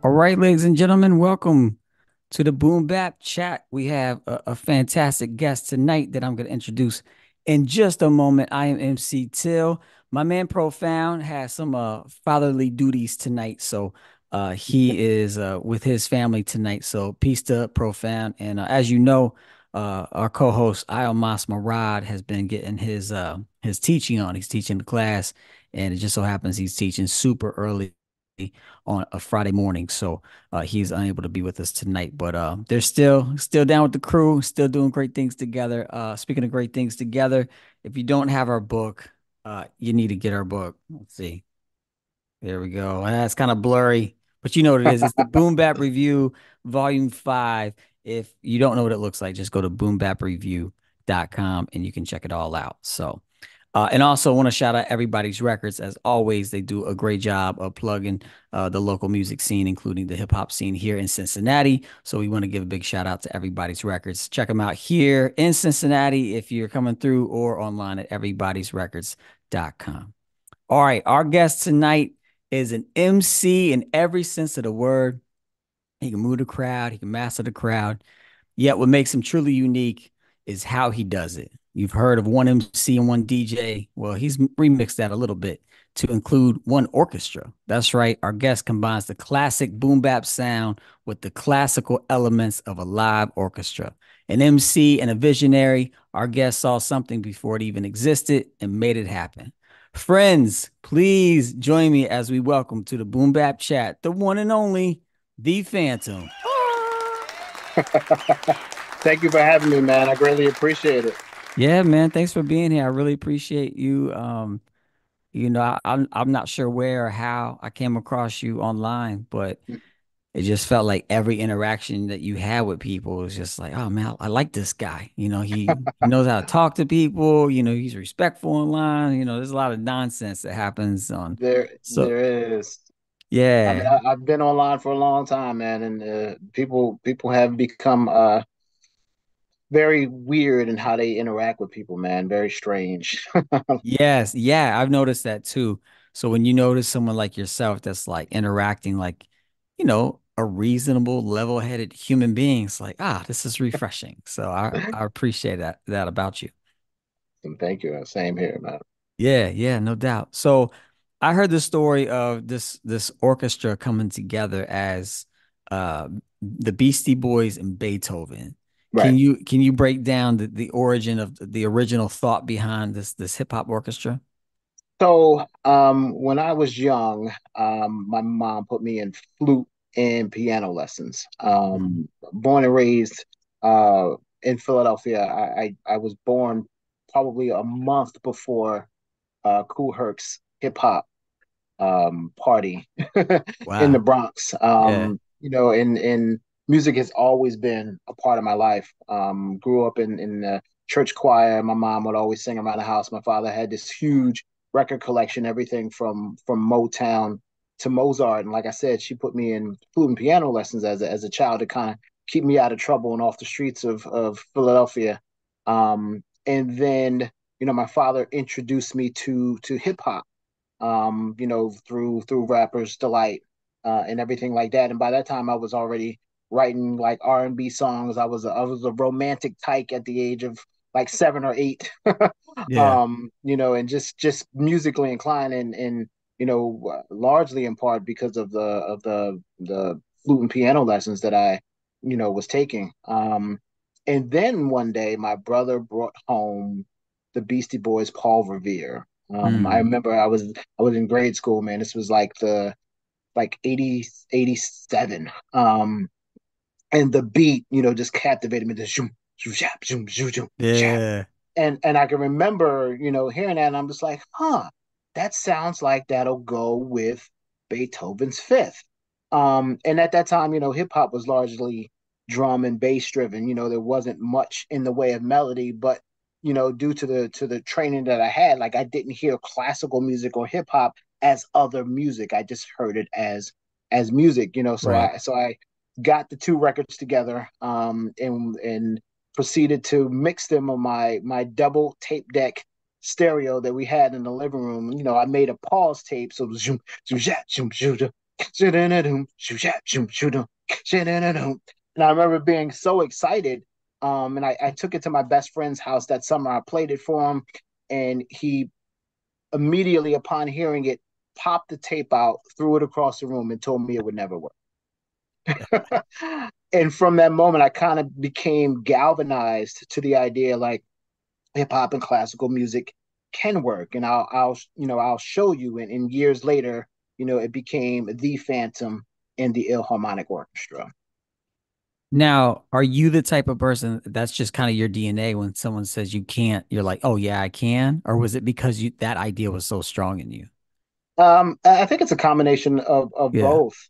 All right, ladies and gentlemen, welcome to the Boom Bap Chat. We have a fantastic guest tonight that I'm going to introduce in just a moment. I am MC Till. My man Profound has some fatherly duties tonight, so he is with his family tonight. So peace to Profound, and as you know, our co-host Mas Marad has been getting his teaching on. He's teaching the class, and it just so happens he's teaching super early on a Friday morning. So he's unable to be with us tonight, but they're still down with the crew, still doing great things together. Speaking of great things together, if you don't have our book, you need to get our book. Let's see. There we go. It's kind of blurry, but you know what it is. It's the Boom Bap Review, Volume 5. If you don't know what it looks like, just go to boombapreview.com and you can check it all out. So and also want to shout out Everybody's Records. As always, they do a great job of plugging the local music scene, including the hip hop scene here in Cincinnati. So we want to give a big shout out to Everybody's Records. Check them out here in Cincinnati if you're coming through or online at everybody'srecords.com. All right, our guest tonight is an MC in every sense of the word. He can move the crowd, he can master the crowd. Yet what makes him truly unique is how he does it. You've heard of one MC and one DJ. Well, he's remixed that a little bit to include one orchestra. That's right. Our guest combines the classic boom bap sound with the classical elements of a live orchestra. An MC and a visionary, our guest saw something before it even existed and made it happen. Friends, please join me as we welcome to the Boom Bap Chat the one and only The Phantom. Thank you for having me, man. I greatly appreciate it. Yeah, man. Thanks for being here. I really appreciate you. I'm not sure where or how I came across you online, but it just felt like every interaction that you had with people was just like, oh man, I like this guy. He knows how to talk to people. He's respectful online. There's a lot of nonsense that happens on. So There is. I mean, yeah, I've been online for a long time, man, and people have become very weird in how they interact with people, man. Very strange. yes, yeah, I've noticed that too. So when you notice someone like yourself that's like interacting like, a reasonable, level-headed human being, it's like, this is refreshing. So I appreciate that about you. And thank you. Same here, man. Yeah, yeah, no doubt. So I heard the story of this orchestra coming together as uh the Beastie Boys and Beethoven. Right. Can you break down the origin of the original thought behind this hip hop orchestra? So, when I was young, my mom put me in flute and piano lessons. Mhm. Born and raised uh, in Philadelphia, I was born probably a month before Kool Herc's hip hop party in the Wow. Bronx. Yeah. And music has always been a part of my life. Grew up in the church choir. My mom would always sing around the house. My father had this huge record collection, everything from Motown to Mozart. And like I said, she put me in flute and piano lessons as a child to kind of keep me out of trouble and off the streets of Philadelphia. And then, my father introduced me to hip hop, through Rappers Delight, and everything like that. And by that time, I was already writing like R&B songs. I was a romantic tyke at the age of like 7 or 8, Yeah. and just musically inclined, and largely in part because of the flute and piano lessons that I was taking. And then one day, my brother brought home the Beastie Boys' Paul Revere. I Mm. remember I was in grade school, man. This was like the like 80 87. And the beat, just captivated me. The zoom, zoom, zap, zoom, zoom, zoom, zap. Yeah. And I can remember, hearing that, and I'm just like, huh, that sounds like that'll go with Beethoven's Fifth. And at that time, hip hop was largely drum and bass driven. There wasn't much in the way of melody, but due to the training that I had, like I didn't hear classical music or hip hop as other music. I just heard it as music. So Right. I got the two records together, and proceeded to mix them on my double tape deck stereo that we had in the living room. I made a pause tape, so zoom, zoom, zoom, zoom, zoom, And I remember being so excited. And I took it to my best friend's house that summer. I played it for him, and he immediately upon hearing it, popped the tape out, threw it across the room, and told me it would never work. And from that moment, I kind of became galvanized to the idea like hip hop and classical music can work, and I'll show you. And years later, it became the Phantom and the Ilharmonic Orchestra. Now, are you the type of person that's just kind of your DNA when someone says you can't, you're like, oh yeah, I can? Or was it because you that idea was so strong in you? I think it's a combination of Yeah, both.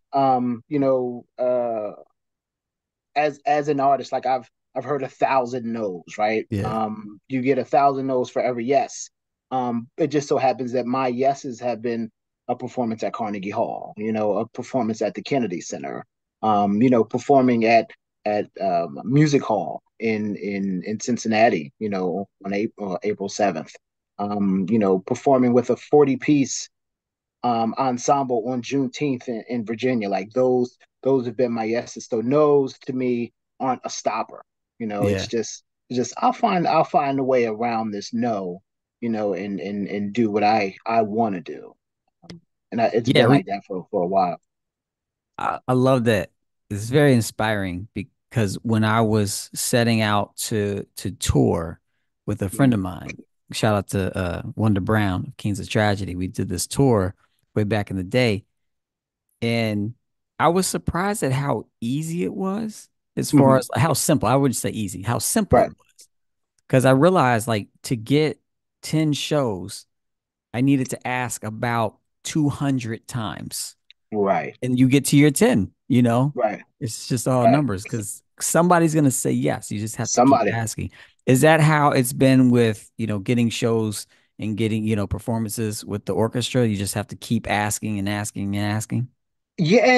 As an artist, like I've heard 1,000 no's, right? yeah. You get 1,000 no's for every yes. It just so happens that my yeses have been a performance at Carnegie Hall, a performance at the Kennedy Center, performing at Music Hall in Cincinnati, on April 7th. Performing with a 40-piece ensemble on Juneteenth in Virginia. Like those have been my yeses. So no's to me aren't a stopper. It's Yeah. just I'll find a way around this no, and do what I want to do. And it's Yeah, been like that for a while. I love that. It's very inspiring because when I was setting out to tour with a friend Mhm. of mine, shout out to Wonder Brown of Kings of Tragedy. We did this tour way back in the day, and I was surprised at how easy it was as far Mhm. as how simple. I wouldn't say easy, how simple it Right, was. Because I realized like to get 10 shows, I needed to ask about 200 times right, and you get to your 10, right, it's just all right. numbers because somebody's going to say yes. You just have to keep Somebody. asking. Is that how it's been with, getting shows and getting, performances with the orchestra? You just have to keep asking and asking and asking. Yeah,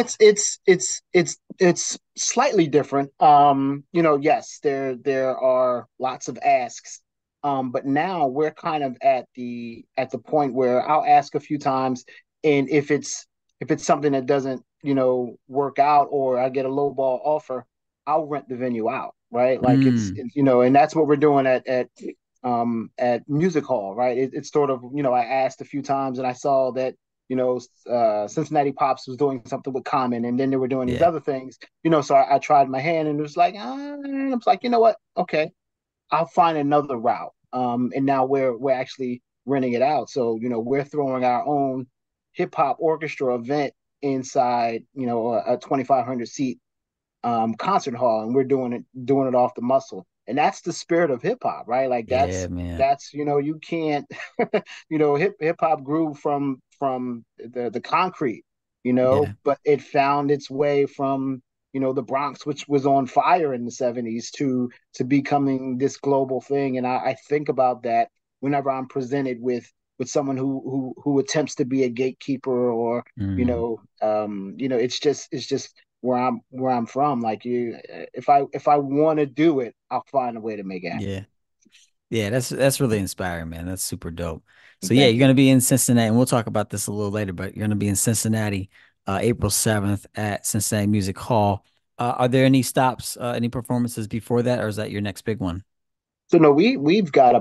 it's slightly different. Yes, there are lots of asks. But now we're kind of at the point where I'll ask a few times, and if it's something that doesn't, work out, or I get a low ball offer, I'll rent the venue out, right? Like Mm, and that's what we're doing at Music Hall, right? It's sort of, I asked a few times and I saw that Cincinnati Pops was doing something with Common, and then they were doing these yeah. other things, so I tried my hand, and it was like, I was like, you know what? Okay, I'll find another route. And now we're actually renting it out, so we're throwing our own hip hop orchestra event inside, a 2,500 seat concert hall, and we're doing it off the muscle, and that's the spirit of hip hop, right? Like Yeah, that's man. that's you can't hip hop grew from the concrete, Yeah. but it found its way from the Bronx, which was on fire in the 70s, to becoming this global thing. And I think about that whenever I'm presented with someone who attempts to be a gatekeeper, or Mm, it's just where I'm from. Like, if I want to do it, I'll find a way to make it happen. yeah. Yeah, that's really inspiring, man. That's super dope. So yeah, Thank you're you. gonna be in Cincinnati, and we'll talk about this a little later, but you're gonna be in Cincinnati, April 7th at Cincinnati Music Hall. Are there any stops, any performances before that, or is that your next big one? So no, we've got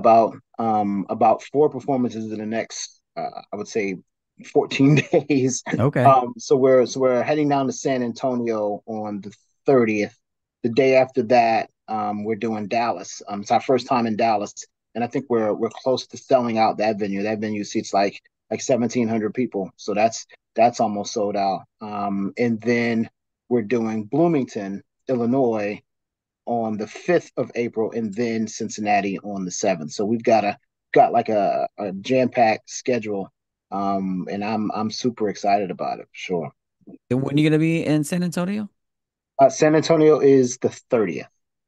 about four performances in the next, I would say, 14 days. Okay. So we're heading down to San Antonio on the 30th. The day after that, we're doing Dallas. It's our first time in Dallas, and I think we're close to selling out that venue. That venue seats like 1,700 people, so that's almost sold out. And then we're doing Bloomington, Illinois, on the 5th of April, and then Cincinnati on the 7th. So we've got like a jam-packed schedule. And I'm super excited about it, for sure. And when are you gonna be in San Antonio? San Antonio is the 30th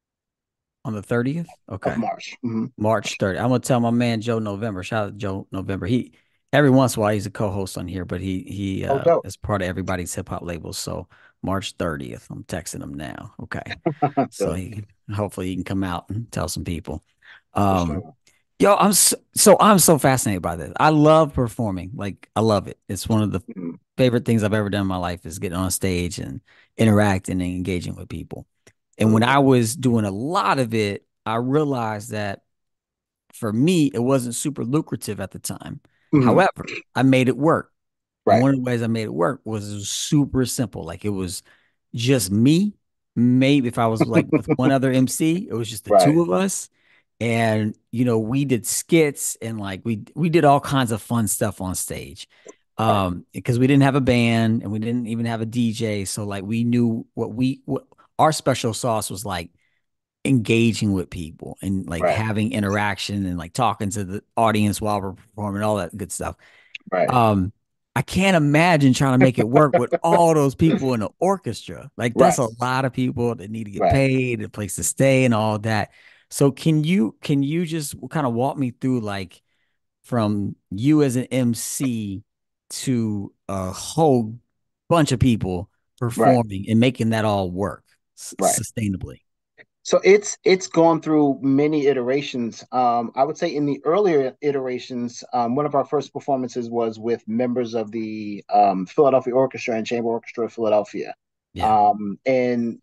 On the 30th? of Okay. March. Mm-hmm. March 30th. I'm gonna tell my man Joe November. Shout out to Joe November. He every once in a while he's a co-host on here, but he Oh, dope. is part of everybody's hip hop label. So March 30th. I'm texting him now. Okay. So Dope, he hopefully he can come out and tell some people. for Um sure. yo, I'm so fascinated by this. I love performing. Like I love it. It's one of the Mhm. favorite things I've ever done in my life is getting on stage and interacting and engaging with people. And when I Absolutely. was doing a lot of it, I realized that for me, it wasn't super lucrative at the time. Mhm. However, I made it work. And Right. one of the ways I made it work was it was super simple. Like it was just me. Maybe if I was like with one other MC, it was just the Right. two of us. And we did skits and like we did all kinds of fun stuff on stage. Right. Because we didn't have a band and we didn't even have a DJ. So like we knew what our special sauce was like engaging with people and like Right. having interaction and like talking to the audience while we're performing, all that good stuff. Right. Um, I can't imagine trying to make it work with all those people in the orchestra. Like that's Right. a lot of people that need to get Right. paid, a place to stay, and all that. So can you just kind of walk me through like from you as an MC to a whole bunch of people Right. performing and making that all work Right. sustainably? So it's gone through many iterations. I would say in the earlier iterations, one of our first performances was with members of the Philadelphia Orchestra and Chamber Orchestra of Philadelphia. Yeah. And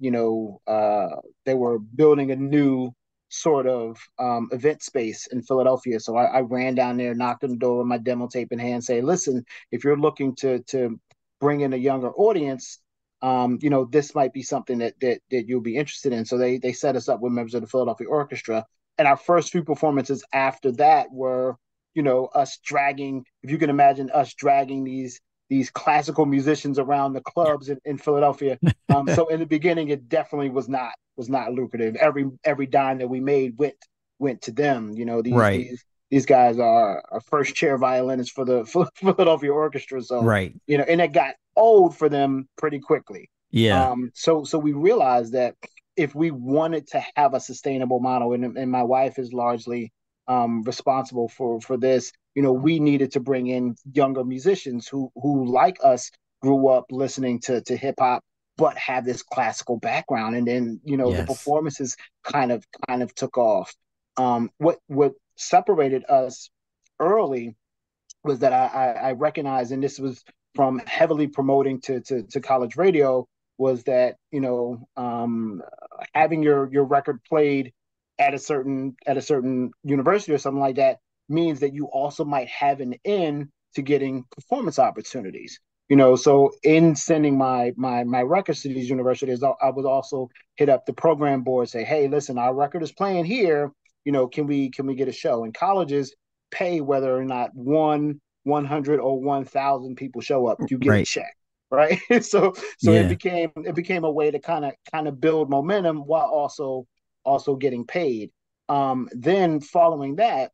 they were building a new sort of event space in Philadelphia. So I ran down there, knocked on the door with my demo tape in hand, say, listen, if you're looking to bring in a younger audience, this might be something that you'll be interested in. So they set us up with members of the Philadelphia Orchestra, and our first few performances after that were, us dragging. If you can imagine us dragging these classical musicians around the clubs in Philadelphia. So in the beginning, it definitely was not lucrative. Every dime that we made went to them. These Right. these these guys are first chair violinists for the Philadelphia Orchestra. So Right. and it got old for them pretty quickly. Yeah. So we realized that if we wanted to have a sustainable model, and my wife is largely responsible for this, we needed to bring in younger musicians who like us grew up listening to hip hop but have this classical background, and then the Yes. performances kind of took off. What separated us early was that I recognized, and this was from heavily promoting to college radio, was that having your record played at a certain university or something like that means that you also might have an in to getting performance opportunities. So in sending my records to these universities, I would also hit up the program board, say, hey, listen, our record is playing here. Can we get a show? And colleges pay whether or not 100 or 1,000 people show up, you get a Right. check, right? So it Yeah. became a way to kind of build momentum while also getting paid. Then following that,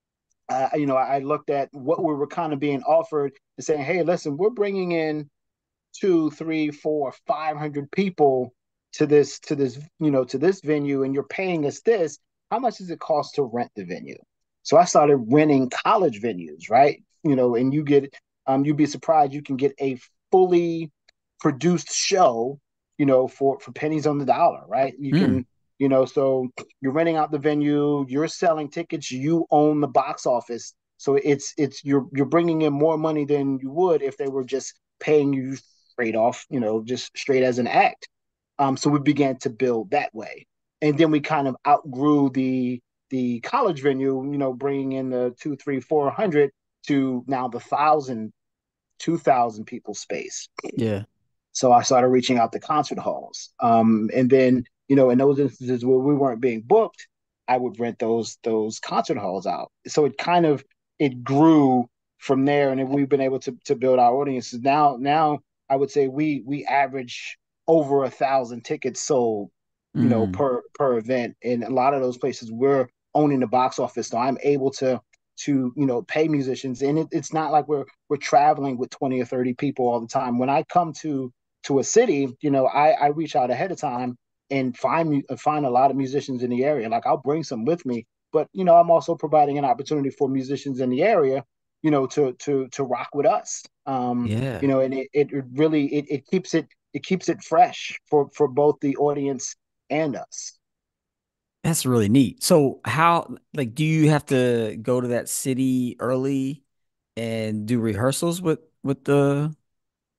I looked at what we were kind of being offered and saying, hey, listen, we're bringing in two, three, four, 500 people to this venue, and you're paying us this. How much does it cost to rent the venue? So I started renting college venues, right? And you'd be surprised, you can get a fully produced show, for pennies on the dollar, right? You Mm. can, so you're renting out the venue, you're selling tickets, you own the box office. So you're bringing in more money than you would if they were just paying you straight off, just straight as an act. So we began to build that way, and then we kind of outgrew the college venue, bringing in the two, three, 400 to now the 1,000, 2,000 people space. Yeah. So I started reaching out to concert halls, and then in those instances where we weren't being booked, I would rent those concert halls out. So it grew from there, and we've been able to build our audiences. Now I would say we average over 1,000 tickets sold, Mm. per event, and a lot of those places we're owning the box office, so I'm able to pay musicians, and it's not like we're traveling with 20 or 30 people all the time. When I come to a city, I reach out ahead of time and find a lot of musicians in the area. Like I'll bring some with me, but I'm also providing an opportunity for musicians in the area, to rock with us. Yeah. And it really it keeps it fresh for both the audience and us. That's really neat. So how like do you have to go to that city early and do rehearsals with the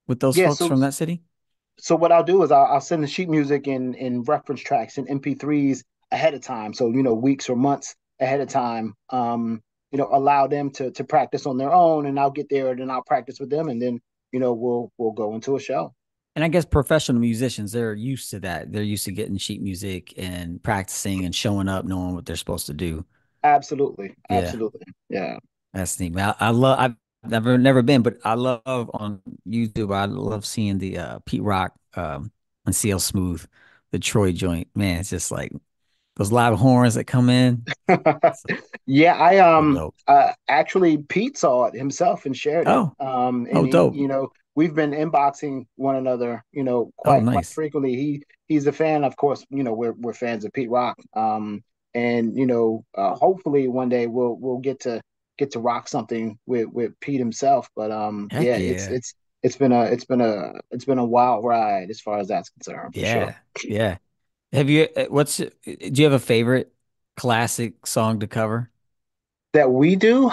with those Yeah, folks so from that city? so what I'll do is I'll send the sheet music in reference tracks and MP3s ahead of time. So, weeks or months ahead of time. Allow them to practice on their own, and I'll get there and then I'll practice with them, and then we'll go into a show. And I guess professional musicians, they're used to that. They're used to getting sheet music and practicing and showing up, knowing what they're supposed to do. Absolutely, Yeah, absolutely, yeah. that's neat. Man, I love. I've never been, but I love on YouTube. I love seeing the Pete Rock and CL Smooth, the Troy joint. Man, it's just like those live horns that come in. Yeah, I So dope. actually Pete saw it himself and shared it. Oh, And oh, he, dope. we've been inboxing one another, Oh, quite nice. frequently. He's a fan, of course, we're fans of Pete Rock. And hopefully one day we'll get to rock something with Pete himself. But Heck yeah, yeah. it's been a wild ride as far as that's concerned, for sure. Yeah. Yeah. Have you, do you have a favorite classic song to cover? That we do.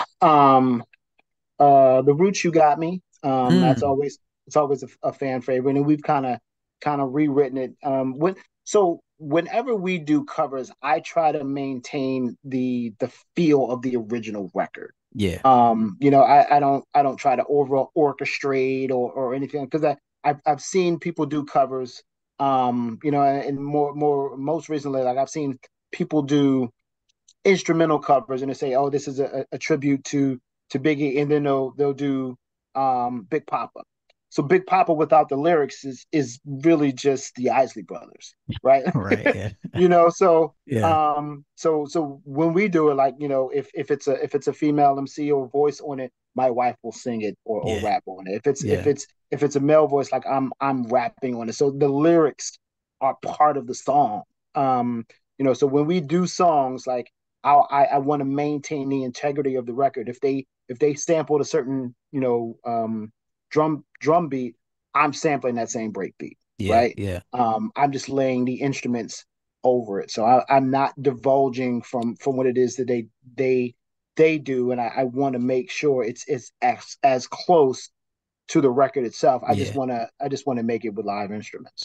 The Roots You Got Me. That's Mm, always it's always a fan favorite, and we've kind of rewritten it. Whenever we do covers, I try to maintain the feel of the original record. yeah. I don't try to over orchestrate or anything, because I've seen people do covers. And more most recently, like I've seen people do instrumental covers, and they say, "Oh, this is a tribute to Biggie," and then they'll do Big Papa. So Big Papa without the lyrics is really just the Isley Brothers, right? Right. Yeah. So Yeah. when we do it, like, if it's a female MC or voice on it, my wife will sing it or Yeah. rap on it. Yeah. If it's a male voice, like I'm rapping on it. So the lyrics are part of the song. So when we do songs, like, I want to maintain the integrity of the record. If they sampled a certain drum beat, I'm sampling that same break beat, Yeah. right? Yeah. I'm just laying the instruments over it, so I'm not divulging from what it is that they do, and I want to make sure it's as close to the record itself. Yeah. I just want to make it with live instruments.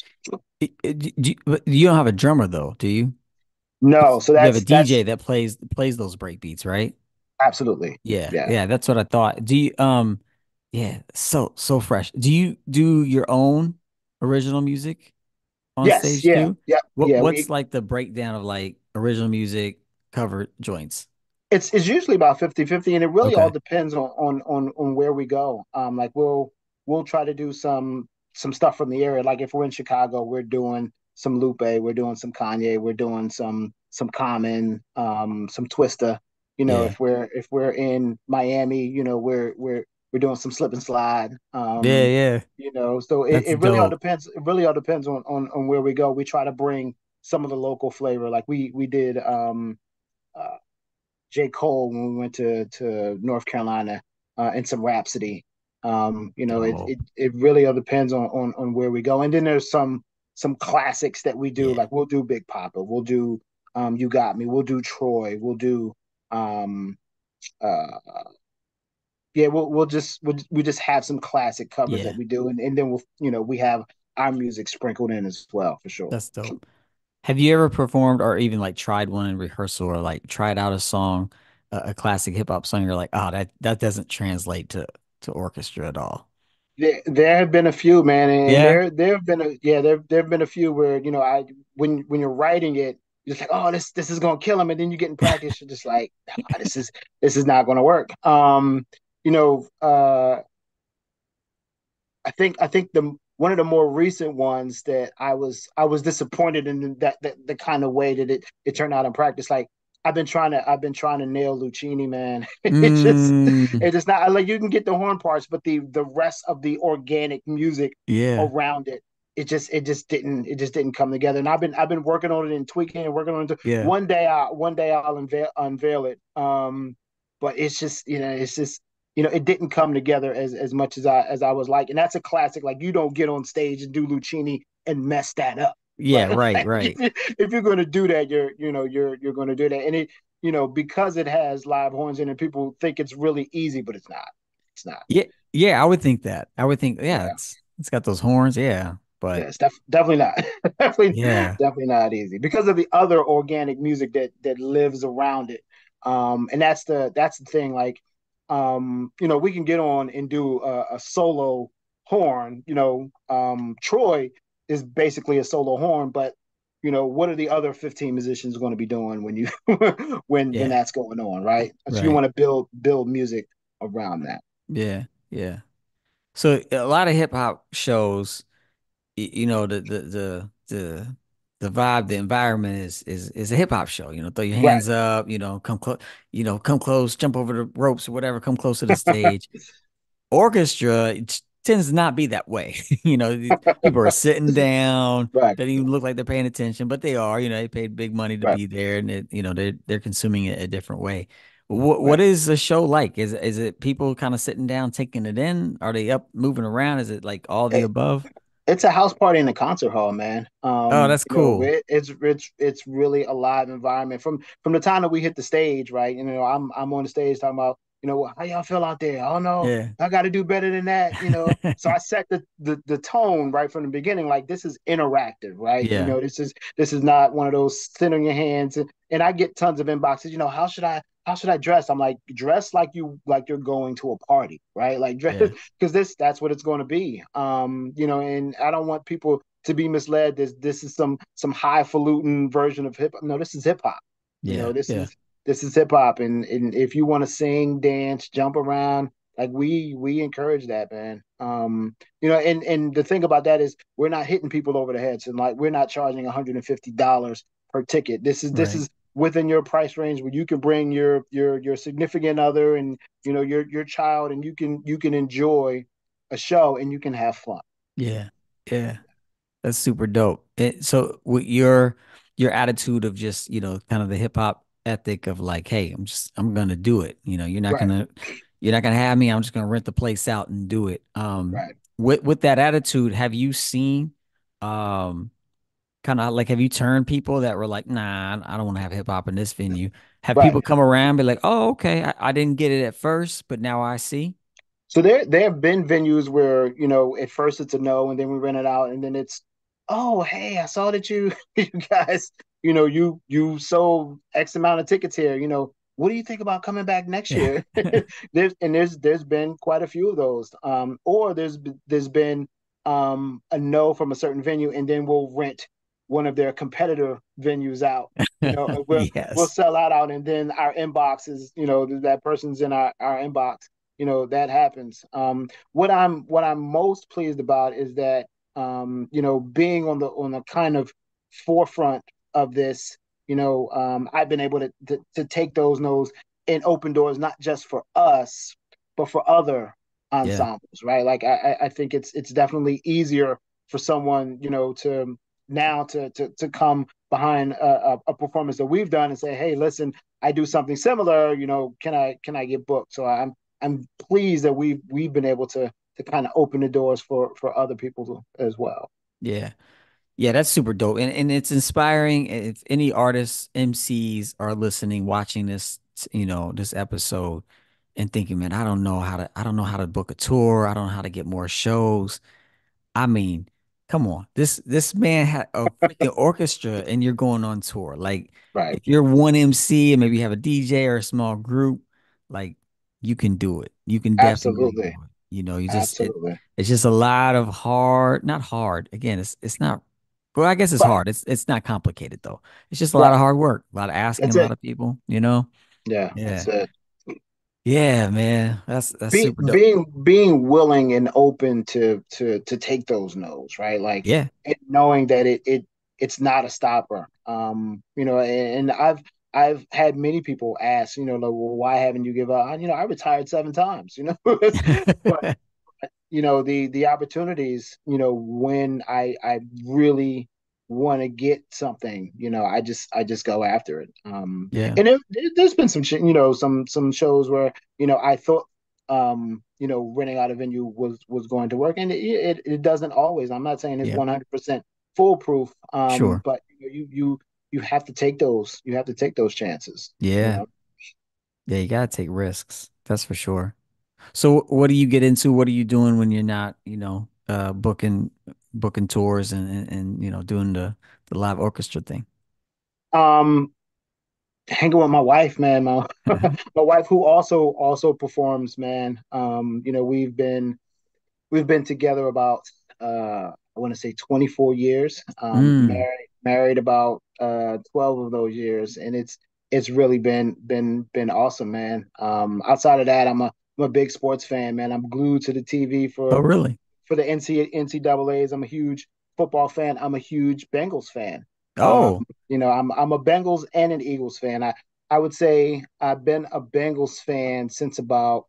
But you don't have a drummer though, do you? No, so You have a that's DJ that plays those break beats, right? absolutely, Yeah. yeah. Yeah. That's what I thought. Do you, yeah, so fresh. Do you do your own original music on Yes, stage yeah, too? yeah, yeah. What's like the breakdown of like original music cover joints? It's usually about 50-50, and it really all Okay. depends on where we go. Like we'll try to do some stuff from the area. Like if we're in Chicago, we're doing some Lupe, we're doing some Kanye, we're doing some Common, some Twista. Yeah. If we're in Miami, we're doing some Slip and Slide. Yeah, yeah. So it, That's it really all dope. depends. It really all depends on where we go. We try to bring some of the local flavor. Like we did uh, J. Cole when we went to North Carolina, and some Rhapsody. It Dope. it really all depends on where we go. And then there's some classics that we do. Yeah. Like we'll do Big Papa, we'll do You Got Me, we'll do Troy, we'll do um uh yeah, we just have some classic covers that Yeah. we do, and then we have our music sprinkled in as well, for sure. That's dope. Have you ever performed or even like tried one in rehearsal or like tried out a song, a classic hip hop song? You're like, oh, that doesn't translate to orchestra at all. There have been a few, man, and Yeah. there have been a few where when you're writing it, you're just like, oh, this is gonna kill him, and then you get in practice, you're just like, "Ah, this is not gonna work. You know, uh, I think the one of the more recent ones that I was disappointed in, that the kind of way that it turned out in practice. Like I've been trying to nail Lucchini, man. Mm, It's just not like you can get the horn parts, but the rest of the organic music yeah. around it just didn't come together. And I've been working on it and tweaking and working on it. Yeah. One day I'll unveil it. But it's just it didn't come together as much as I was like. And that's a classic. Like, you don't get on stage and do Lucchini and mess that up. Yeah, Like, right, like right. if you're going to do that, you're going to do that. And because it has live horns in it, people think it's really easy, but it's not. It's not. Yeah, yeah, I would think that. I would think, yeah, Yeah. It's got those horns, yeah. Yeah, But it's definitely not, yeah, definitely not easy because of the other organic music that lives around it. And that's the thing. Like, we can get on and do a solo horn. Troy is basically a solo horn, but what are the other 15 musicians going to be doing when you when yeah, that's going on, right? So you right. want to build music around that. Yeah, yeah. So a lot of hip hop shows, the vibe, the environment is a hip hop show. Throw your Right. hands up, come close, come close, jump over the ropes or whatever, come close to the stage. Orchestra it tends to not be that way. These people are sitting down. Right. Doesn't even look like they're paying attention, but they are. They paid big money to Right. be there, and they're consuming it a different way. What Right. is the show like? Is it people kind of sitting down, taking it in? Are they up, moving around? Is it like all the above? It's a house party in the concert hall, man. Oh, that's cool. It's really a live environment from the time that we hit the stage, right? I'm on the stage talking about, how y'all feel out there? Oh no, Yeah. I got to do better than that. So I set the tone right from the beginning, like this is interactive, right? Yeah. This is not one of those sit on your hands, and I get tons of inboxes. How should I dress? I'm like, dress like you're going to a party, right? Like dress Yeah. because that's what it's going to be. And I don't want people to be misled. This is some highfalutin version of hip hop. No, this is hip hop. You Yeah. know, this Yeah. is this is hip hop, and if you want to sing, dance, jump around, like we encourage that, man. And the thing about that is we're not hitting people over the heads, and like we're not charging $150 per ticket. This Right. is within your price range where you can bring your significant other and your child, and you can enjoy a show and you can have fun. Yeah. Yeah. That's super dope. So with your attitude of just, kind of the hip hop ethic of like, hey, I'm gonna do it. Right, You're not gonna have me. I'm just gonna rent the place out and do it. right, With that attitude, have you seen um kind of like have you turned people that were like, nah, I don't want to have hip hop in this venue? Have right. people come around and be like, oh, okay, I didn't get it at first, but now I see? So there have been venues where at first it's a no, and then we rent it out, and then it's, oh hey, I saw that you you guys you sold X amount of tickets here. What do you think about coming back next Yeah. year? There's been quite a few of those. Or there's been a no from a certain venue, and then we'll rent one of their competitor venues out. And we'll Yes. sell that out, and then our inbox is that person's in our inbox. That happens. What I'm most pleased about is that being on the kind of forefront of this. I've been able to take those no's and open doors not just for us but for other Yeah. ensembles, right? Like I think it's definitely easier for someone to now to come behind a performance that we've done and say, hey, listen, I do something similar. Can I get booked? So I'm pleased that we've been able to kind of open the doors for other people as well. Yeah. Yeah, that's super dope. And it's inspiring. If any artists, MCs are listening, watching this, this episode and thinking, man, I don't know how to book a tour. I don't know how to get more shows. I mean, come on. This man had a freaking orchestra and you're going on tour. Like Right. if you're one MC and maybe you have a DJ or a small group, like you can do it. You can definitely do Absolutely. it. Absolutely. It's just a lot of hard, not hard. Again, it's not well, I guess it's Right. hard. It's not complicated though. It's just a lot of Right. hard work, a lot of asking That's a lot it. of people. Yeah, Yeah. that's it. Yeah, man. That's Being super dope. being being willing and open to take those no's, right? Like, Yeah. and knowing that it's not a stopper. And I've had many people ask, like, well, why haven't you give up? I retired 7 times, but the opportunities, when I really want to get something, I just go after it. Yeah. And there's been some shows where I thought renting out a venue was going to work, and it doesn't always. I'm not saying it's Yeah. 100% foolproof, Sure. but you have to take those chances. Yeah. Yeah, you gotta take risks. That's for sure. So what do you get into? What are you doing when you're not, booking tours and doing the live orchestra thing? Um, Hanging with my wife, man. My my wife who also performs, man. We've been together about I want to say 24 years. Mm. Married about 12 of those years, and it's really been awesome, man. Outside of that, I'm a big sports fan, man. I'm glued to the TV Oh, really? for the NCAAs. I'm a huge football fan. I'm a huge Bengals fan. Um, Oh, I'm a Bengals and an Eagles fan. I would say I've been a Bengals fan since about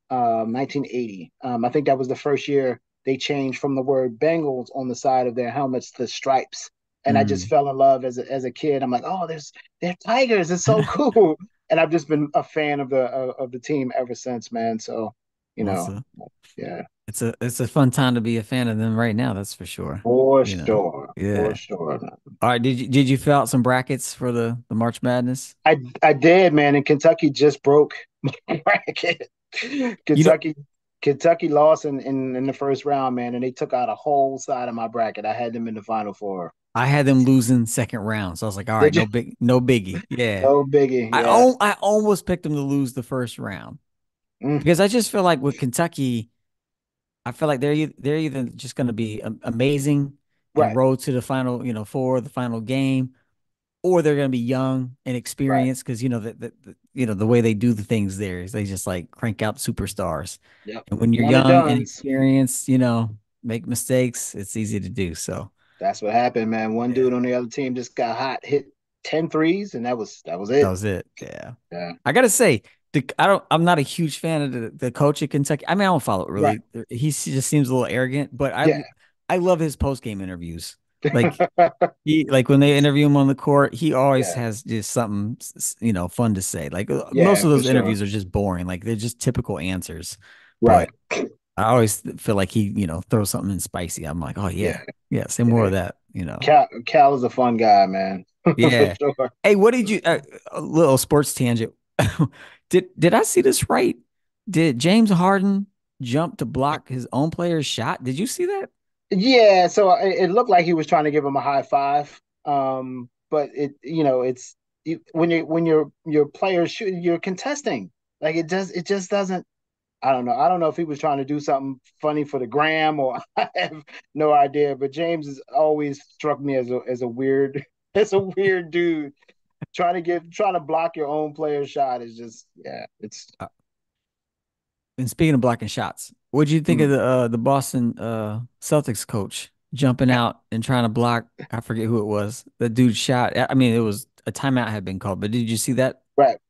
1980. I think that was the first year they changed from the word Bengals on the side of their helmets to stripes. And I just mm. fell in love as a kid. I'm like, oh, they're tigers. It's so cool. And I've just been a fan of the team ever since, man. So, you Well, know, yeah, it's a fun time to be a fan of them right now, that's for sure. for You know. sure, for Yeah. sure. All right, did you fill out some brackets for the March Madness? I did, man. And Kentucky just broke my bracket. You know, Kentucky Kentucky lost in the first round, man, and they took out a whole side of my bracket. I had them in the final four. I had them losing second round, so I was like, all right, Did you? no biggie. Yeah. No biggie. Yeah. I almost picked them to lose the first round Mm, because I just feel like with Kentucky, I feel like they're either just going to be amazing and right. roll to the final, four, the final game, or they're going to be young and Right. experienced because the way they do the things there is they just like crank out superstars. Yep. And when you're One and young and done's. experienced, make mistakes, it's easy to do. So That's what happened, man. One yeah, dude on the other team just got hot, hit 10 threes, and that was that it. was it. Yeah. Yeah. I gotta say, I'm not a huge fan of the coach at Kentucky. I mean, I don't follow it Right. really. He just seems a little arrogant, but Yeah. I love his post game interviews. Like when they interview him on the court, he always Yeah. has just something fun to say. Like most Yeah, of for those sure. interviews are just boring. Like they're just typical answers. Right. But I always feel like he throws something in spicy. I'm like, oh Yeah. yeah, say more Yeah. of that. Cal is a fun guy, man. For Yeah. sure. Hey, what did you a little sports tangent. Did I see this right? Did James Harden jump to block his own player's shot? Did you see that? Yeah, so it looked like he was trying to give him a high five. But it's when your players shoot, you're contesting. Like it just doesn't. I don't know. I don't know if he was trying to do something funny for the gram or I have no idea. But James has always struck me as a weird as a weird dude. Trying to block your own player's shot is just yeah. It's And speaking of blocking shots, what did you think of mm, the Boston Celtics coach jumping out and trying to block? I forget who it was. The dude shot. I mean, it was a timeout had been called, but did you see that? right.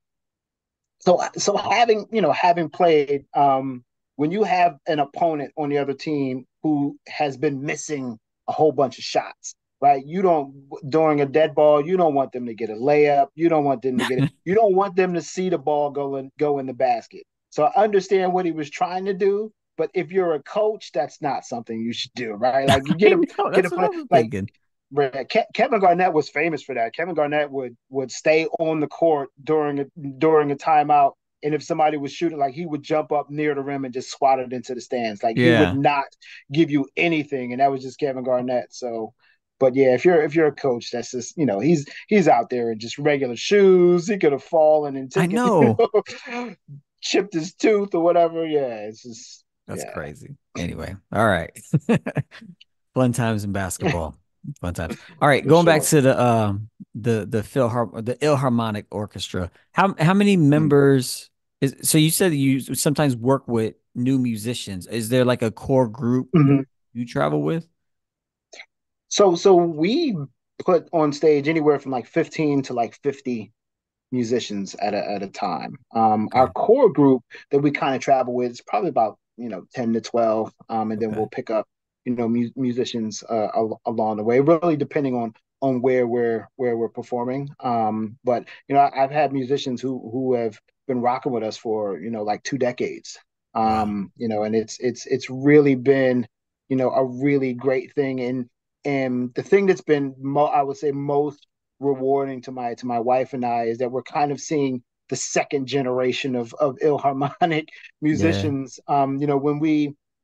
So having played, when you have an opponent on the other team who has been missing a whole bunch of shots, right? You don't during a dead ball, you don't want them to get a layup. You don't want them to see the ball go in the basket. So I understand what he was trying to do, but if you're a coach, that's not something you should do, right? Like you I know. get That's a what I play was like thinking. Kevin Garnett was famous for that. Kevin Garnett would stay on the court during a timeout, and if somebody was shooting, like he would jump up near the rim and just swat it into the stands. Like he would Yeah. not give you anything, and that was just Kevin Garnett. So, but yeah, if you're a coach, that's just he's out there in just regular shoes. He could have fallen and I taken know. chipped his tooth or whatever. Yeah, it's just That's yeah, crazy. Anyway, all right. Fun times in basketball. Fun times. All right, for going back sure. to the Philharmonic Orchestra. How many members so you said you sometimes work with new musicians. Is there like a core group Mm-hmm. you travel with? So we put on stage anywhere from like 15 to like 50 musicians at a time. Our Okay. core group that we kind of travel with is probably about 10 to 12, and then Okay. we'll pick up musicians along the way, really depending on where we're performing. But I've had musicians who have been rocking with us for like 2 decades. Wow. And it's really been a really great thing. And the thing that's been I would say most rewarding to my wife and I is that we're kind of seeing the second generation of Ilharmonic Yeah. musicians. When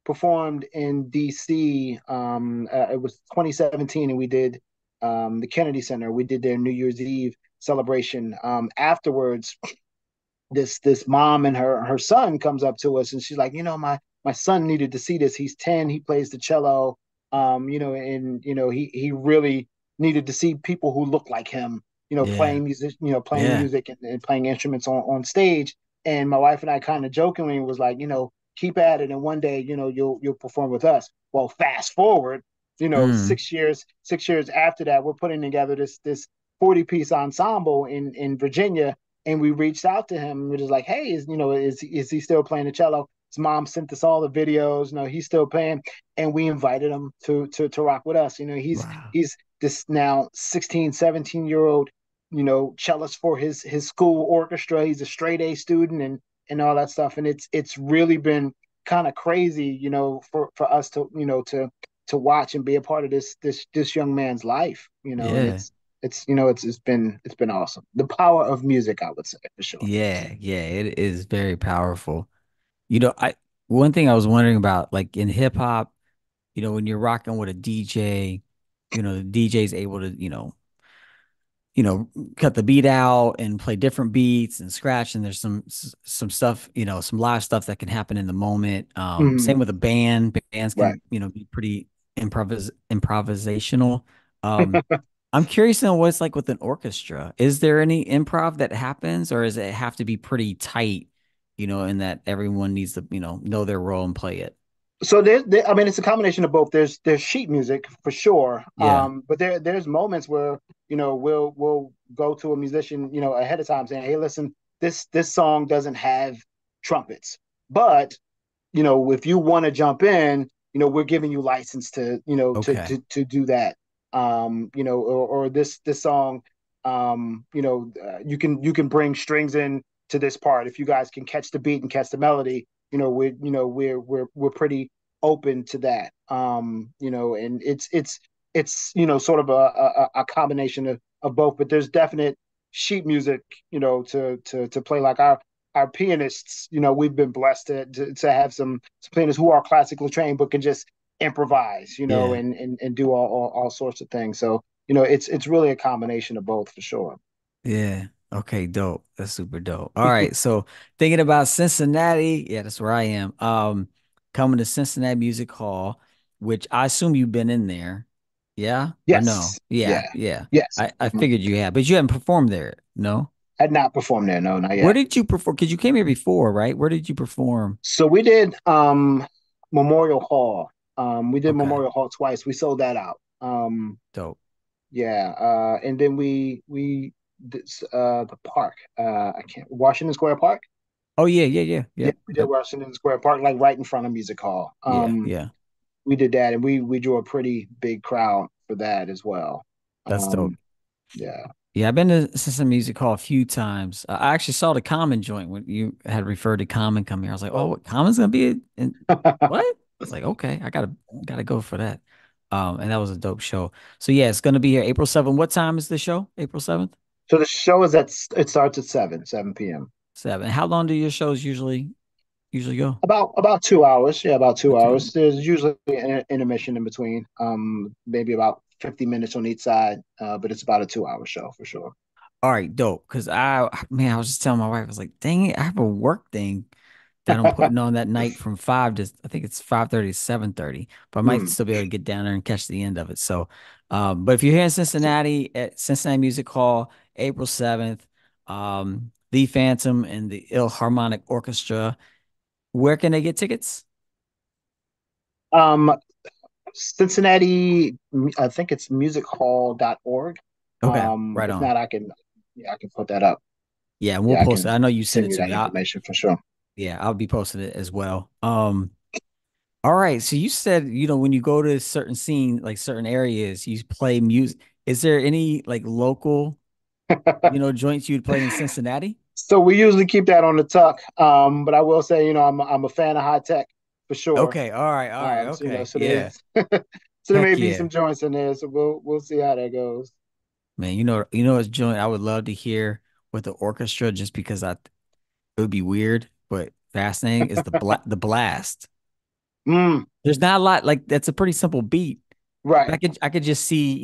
performed in DC. It was 2017, and we did the Kennedy Center. We did their New Year's Eve celebration. Afterwards, this mom and her son comes up to us, and she's like, my son needed to see this. He's 10. He plays the cello. And he really needed to see people who look like him. Yeah. Playing Yeah. music and playing instruments on stage. And my wife and I kind of jokingly was like, keep at it, and one day, you'll perform with us. Well, fast forward, Mm. 6 years after that, we're putting together this 40-piece ensemble in Virginia, and we reached out to him. We're just like, hey, is he still playing the cello? His mom sent us all the videos. He's still playing, and we invited him to rock with us. Wow. He's this now 16, 17-year old, cellist for his school orchestra. He's a straight A student and all that stuff. And it's really been kind of crazy, for us to watch and be a part of this young man's life, and Yeah. it's been awesome. The power of music, I would say, for sure. Yeah. Yeah. It is very powerful. I one thing I was wondering about, like in hip hop, when you're rocking with a DJ, the DJ's able to, you know, cut the beat out and play different beats and scratch. And there's some stuff, some live stuff that can happen in the moment. Mhm. Same with a band. Bands Right. can, be pretty improvisational. Um, I'm curious to know what it's like with an orchestra. Is there any improv that happens, or does it have to be pretty tight, in that everyone needs to, know their role and play it? So I mean, it's a combination of both. There's sheet music for sure, Yeah. but there's moments where we'll go to a musician ahead of time saying, hey, listen, this song doesn't have trumpets, but if you want to jump in, we're giving you license to, Okay. to do that. Or this song, you can bring strings in to this part. If you guys can catch the beat and catch the melody, we're pretty open to that. And it's sort of a combination of both, but there's definite sheet music, to play like our pianists, we've been blessed to have some pianists who are classically trained but can just improvise, Yeah. and do all sorts of things. So, it's really a combination of both for sure. Yeah. Okay, dope. That's super dope. All right. So thinking about Cincinnati, yeah, that's where I am. Coming to Cincinnati Music Hall, which I assume you've been in there. Yeah or no? Yes. Yeah, Yeah. yeah. Yes. I Mhm. figured you had, but you haven't performed there. No? Had not performed there. No, not Where yet. did you perform? Because you came here before, right? Where did you perform? So we did Memorial Hall. We did Okay. Memorial Hall twice. We sold that out. Dope. Yeah. And then we did the park. I can't Washington Square Park. Oh yeah, yeah, yeah. Yeah, Yep. we did Yep. Washington Square Park, like right in front of Music Hall. Yeah, yeah. We did that, and we drew a pretty big crowd for that as well. That's dope. Um, yeah. Yeah, I've been to Cincinnati Music Hall a few times. I actually saw the Common joint when you had referred to Common come here. I was like, oh, Oh. what Common's gonna be in what? I was like, okay, I gotta go for that. And that was a dope show. So yeah, it's gonna be here April 7th. What time is the show? April 7th? So the show it starts at 7 p.m. 7. How long do your shows usually go? About 2 hours. Yeah, about two About hours. 2. There's usually an intermission in between. Maybe about 50 minutes on each side. But it's about a 2 hour show for sure. All right, dope. Cause I was just telling my wife, I was like, dang it, I have a work thing that I'm putting on that night from 5 to I think it's 5:30 to 7:30, but I might Hmm. still be able to get down there and catch the end of it. So, but if you're here in Cincinnati at Cincinnati Music Hall, April 7th, the Phantom and the Philharmonic Orchestra, where can they get tickets? Um, Cincinnati, I think it's musichall.org. Okay, right If on. not, I can put that up. Yeah, and we'll Yeah, I post can it. I know you sent send it you to that me. information for sure. Yeah, I'll be posting it as well. All right. So you said, when you go to a certain scene, like certain areas, you play music. Is there any like local, joints you'd play in Cincinnati? So we usually keep that on the tuck. But I will say, I'm a fan of high tech for sure. Okay. All right. All right. Okay. So Yeah. there's so there may Heck be yeah. some joints in there. So we'll see how that goes. Man, a joint I would love to hear with the orchestra just because it would be weird, but fascinating is the blast. Mm, There's not a lot like that's a pretty simple beat. But right. I could just see,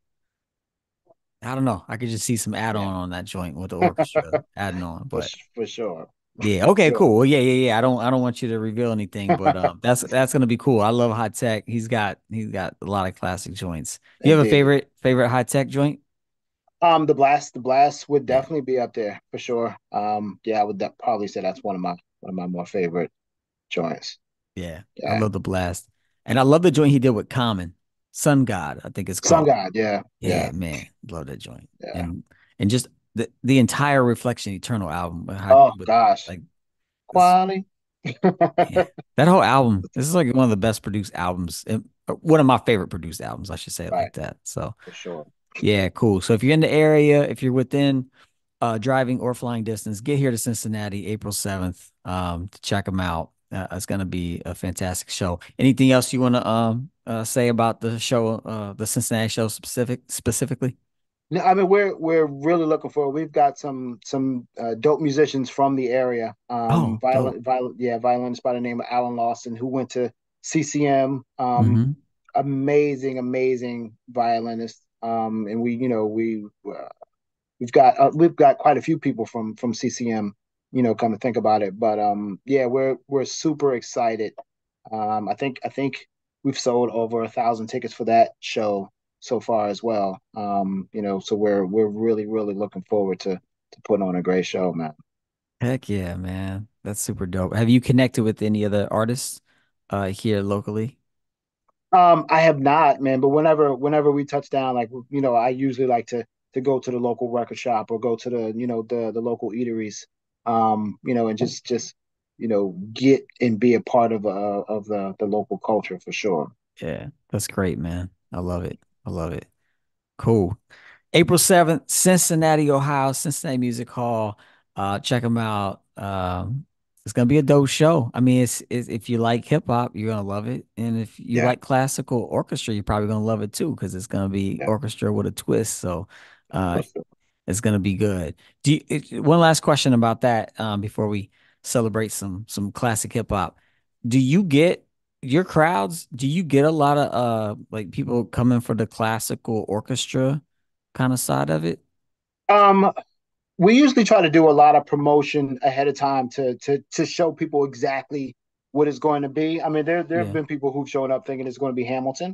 I don't know. I could just see some Yeah. add-on on that joint with the orchestra adding on. But For sure. yeah, For okay, sure. cool. Well, yeah. I don't want you to reveal anything, but that's gonna be cool. I love High Tech. He's got a lot of classic joints. You have a Indeed. favorite High Tech joint? The blast would Yeah, definitely be up there for sure. Yeah, I would probably say that's one of my more favorite joints. yeah. I Yeah. love the blast. And I love the joint he did with Common. Sun God, I think it's Sun called. God, yeah, Yeah, yeah, man. Love that joint. yeah. And just the entire Reflection Eternal album. Oh gosh. Like this Quality. yeah. That whole album, this is like one of the best produced albums. One of my favorite produced albums, I should say it Right, like that. So for sure. yeah, cool. So if you're in the area, if you're within driving or flying distance, get here to Cincinnati April 7th to check them out. It's going to be a fantastic show. Anything else you want to say about the show, the Cincinnati show specifically? No, I mean we're really looking forward. We've got some dope musicians from the area. Oh, dope. Violinist by the name of Alan Lawson who went to CCM. Hmm. Amazing violinist. And we've got quite a few people from CCM. Come to think about it, but yeah, we're super excited. I think we've sold over 1,000 tickets for that show so far as well. So we're really looking forward to putting on a great show, man. Heck yeah, man. That's super dope. Have you connected with any other artists here locally? I have not, man, but whenever we touch down, like I usually like to go to the local record shop or go to the local eateries, and just get and be a part of the local culture for sure. Yeah, that's great, man. I love it. I love it. Cool. April 7th, Cincinnati, Ohio, Cincinnati Music Hall. Check them out. It's gonna be a dope show. I mean, it's if you like hip hop, you're gonna love it. And if you Yeah, like classical orchestra, you're probably gonna love it too, because it's gonna be yeah, orchestra with a twist. So uh for sure. it's gonna be good. One last question about that before we celebrate some classic hip hop. Do you get your crowds? Do you get a lot of like people coming for the classical orchestra kind of side of it? Um, we usually try to do a lot of promotion ahead of time to show people exactly what it's going to be. I mean, there have Yeah. been people who've shown up thinking it's going to be Hamilton.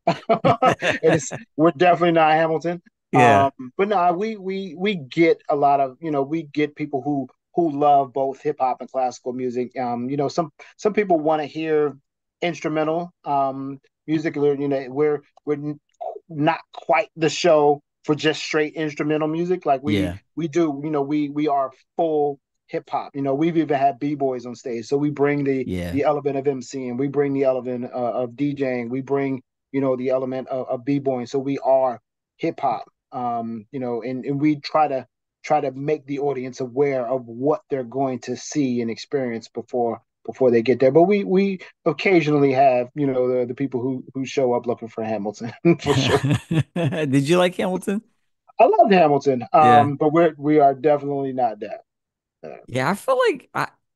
We're definitely not Hamilton. Yeah. But no, we get a lot of we get people who love both hip hop and classical music. Some people want to hear instrumental music. We're not quite the show for just straight instrumental music. Like Yeah. we do, we are full hip hop. We've even had b-boys on stage, so we bring Yeah. the element of MCing, we bring the element of DJing, we bring the element of b-boying. So we are hip hop, and we try to make the audience aware of what they're going to see and experience before they get there. But we occasionally have the people who show up looking for Hamilton for sure. Did you like Hamilton? I love Hamilton, Yeah. but we are definitely not that. Yeah, I feel like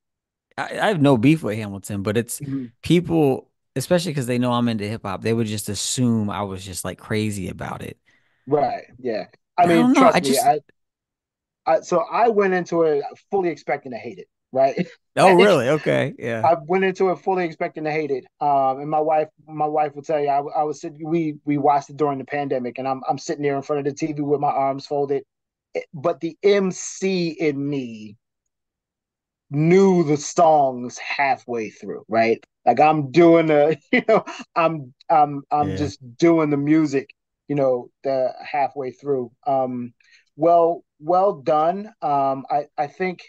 I have no beef with Hamilton, but it's Mhm. people, especially because they know I'm into hip hop, they would just assume I was just like crazy about it. Right. Yeah. I And I mean, don't know. trust me. So I went into it fully expecting to hate it. Right. Oh, Like, really? Okay. Yeah. I went into it fully expecting to hate it. And my wife will tell you, I was sitting. We watched it during the pandemic, and I'm sitting there in front of the TV with my arms folded. But the MC in me knew the songs halfway through, right? Like I'm doing the, I'm Yeah. just doing the music, the halfway through. Well done. I think,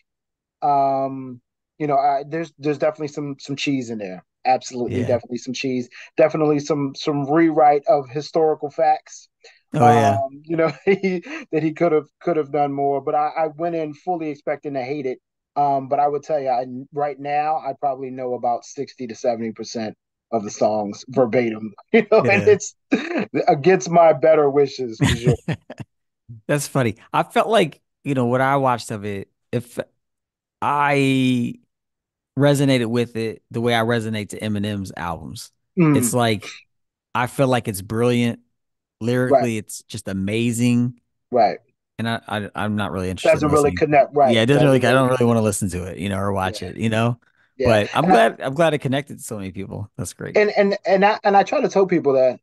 there's definitely some cheese in there. Absolutely, Yeah. definitely some cheese. Definitely some rewrite of historical facts. Oh, yeah. That he could have done more. But I went in fully expecting to hate it. But I would tell you, right now, I probably know about 60 to 70% of the songs verbatim. And Yeah. it's against my better wishes for sure. That's funny. I felt like, what I watched of it, if I resonated with it the way I resonate to Eminem's albums. It's Mm, like I feel like it's brilliant. right, Lyrically, it's just amazing. right. And I'm not really interested in Doesn't really listening. connect. Yeah, Right, it doesn't really doesn't I really don't really want connect. to listen to it, or watch Yeah, it. yeah. But I'm And I, glad it connected to so many people. That's great. and I try to tell people that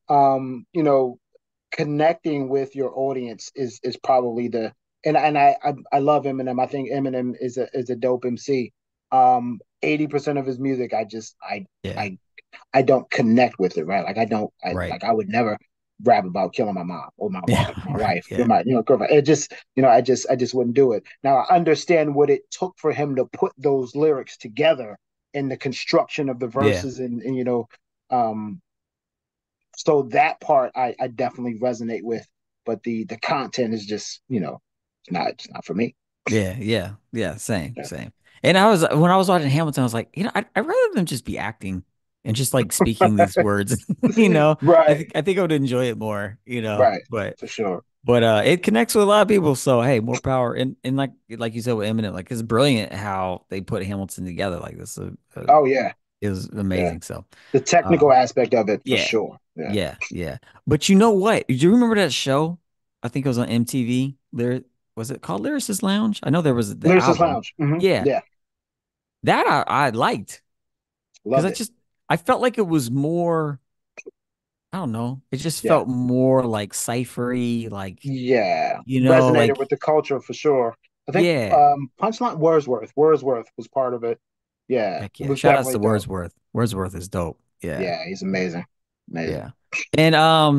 connecting with your audience is probably the and I love Eminem. I think Eminem is a dope MC. 80% of his music Yeah. I I don't connect with it, right? Like Right. I would never rap about killing my mom or Yeah. my Right. wife, Yeah. my girlfriend. It just I just wouldn't do it. Now I understand what it took for him to put those lyrics together in the construction of the Yeah. verses and um so that part I definitely resonate with, but the content is just it's not for me. Yeah. Yeah. Yeah. Same. Yeah. Same. And I was when I was watching Hamilton, I was like, I'd rather them just be acting and just like speaking these words. Right, I think I would enjoy it more, right, but for sure. it connects with a lot of people. So hey, more power. And like you said with Eminem, like it's brilliant how they put Hamilton together. Like this Oh yeah, is yeah. amazing. So The uh technical aspect of it for yeah, sure. Yeah. yeah. But you know what? Do you remember that show? I think it was on MTV. Was it called Lyricist Lounge? I know there was the Lyricist album. Lounge. Yeah. Yeah, That I liked because loved it. I felt like it was more, I don't know. It just Yeah, felt more like ciphery, like, yeah. Resonated like with the culture for sure. I think yeah. Punchline Wordsworth was part of it. Yeah, Heck it yeah. was Shout outs definitely to dope. Wordsworth. Wordsworth is dope. Yeah. Yeah, he's amazing, amazing. Yeah. And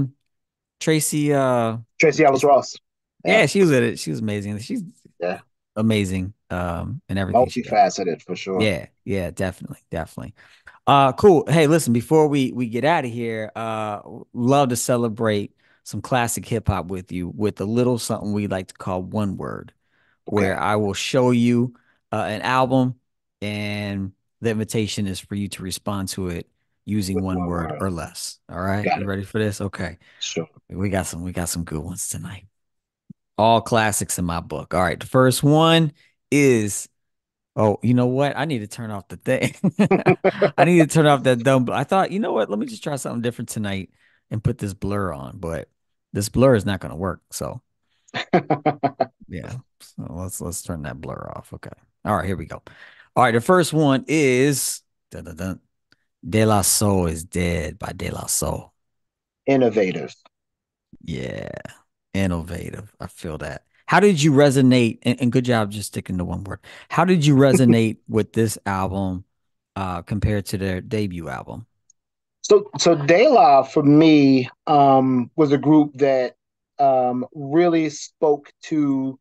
Tracy Tracy Ellis Tracy Ross. Yeah, yeah, she was at it. She was amazing. She's yeah. amazing in everything she does. Multifaceted for sure. Yeah, yeah, definitely, definitely. Cool. Hey, listen, before we get out of here, love to celebrate some classic hip hop with you with a little something we like to call one word, where Okay, I will show you an album and the invitation is for you to respond to it using with one one word word. or less. All right, Got you it. ready for this? Okay. Sure. We got some good ones tonight. All classics in my book. All right, the first one is oh, you know what? I need to turn off the thing. I need to turn off that dumb. I thought, you know what? Let me just try something different tonight and put this blur on, but this blur is not going to work. So yeah, so let's turn that blur off. Okay. All right, here we go. All right, the first one is dun, dun, dun, De La Soul is Dead by De La Soul. Innovative. Yeah, innovative. I feel that. How did you resonate? And good job just sticking to one word. How did you resonate with this album compared to their debut album? So De La for me was a group that really spoke to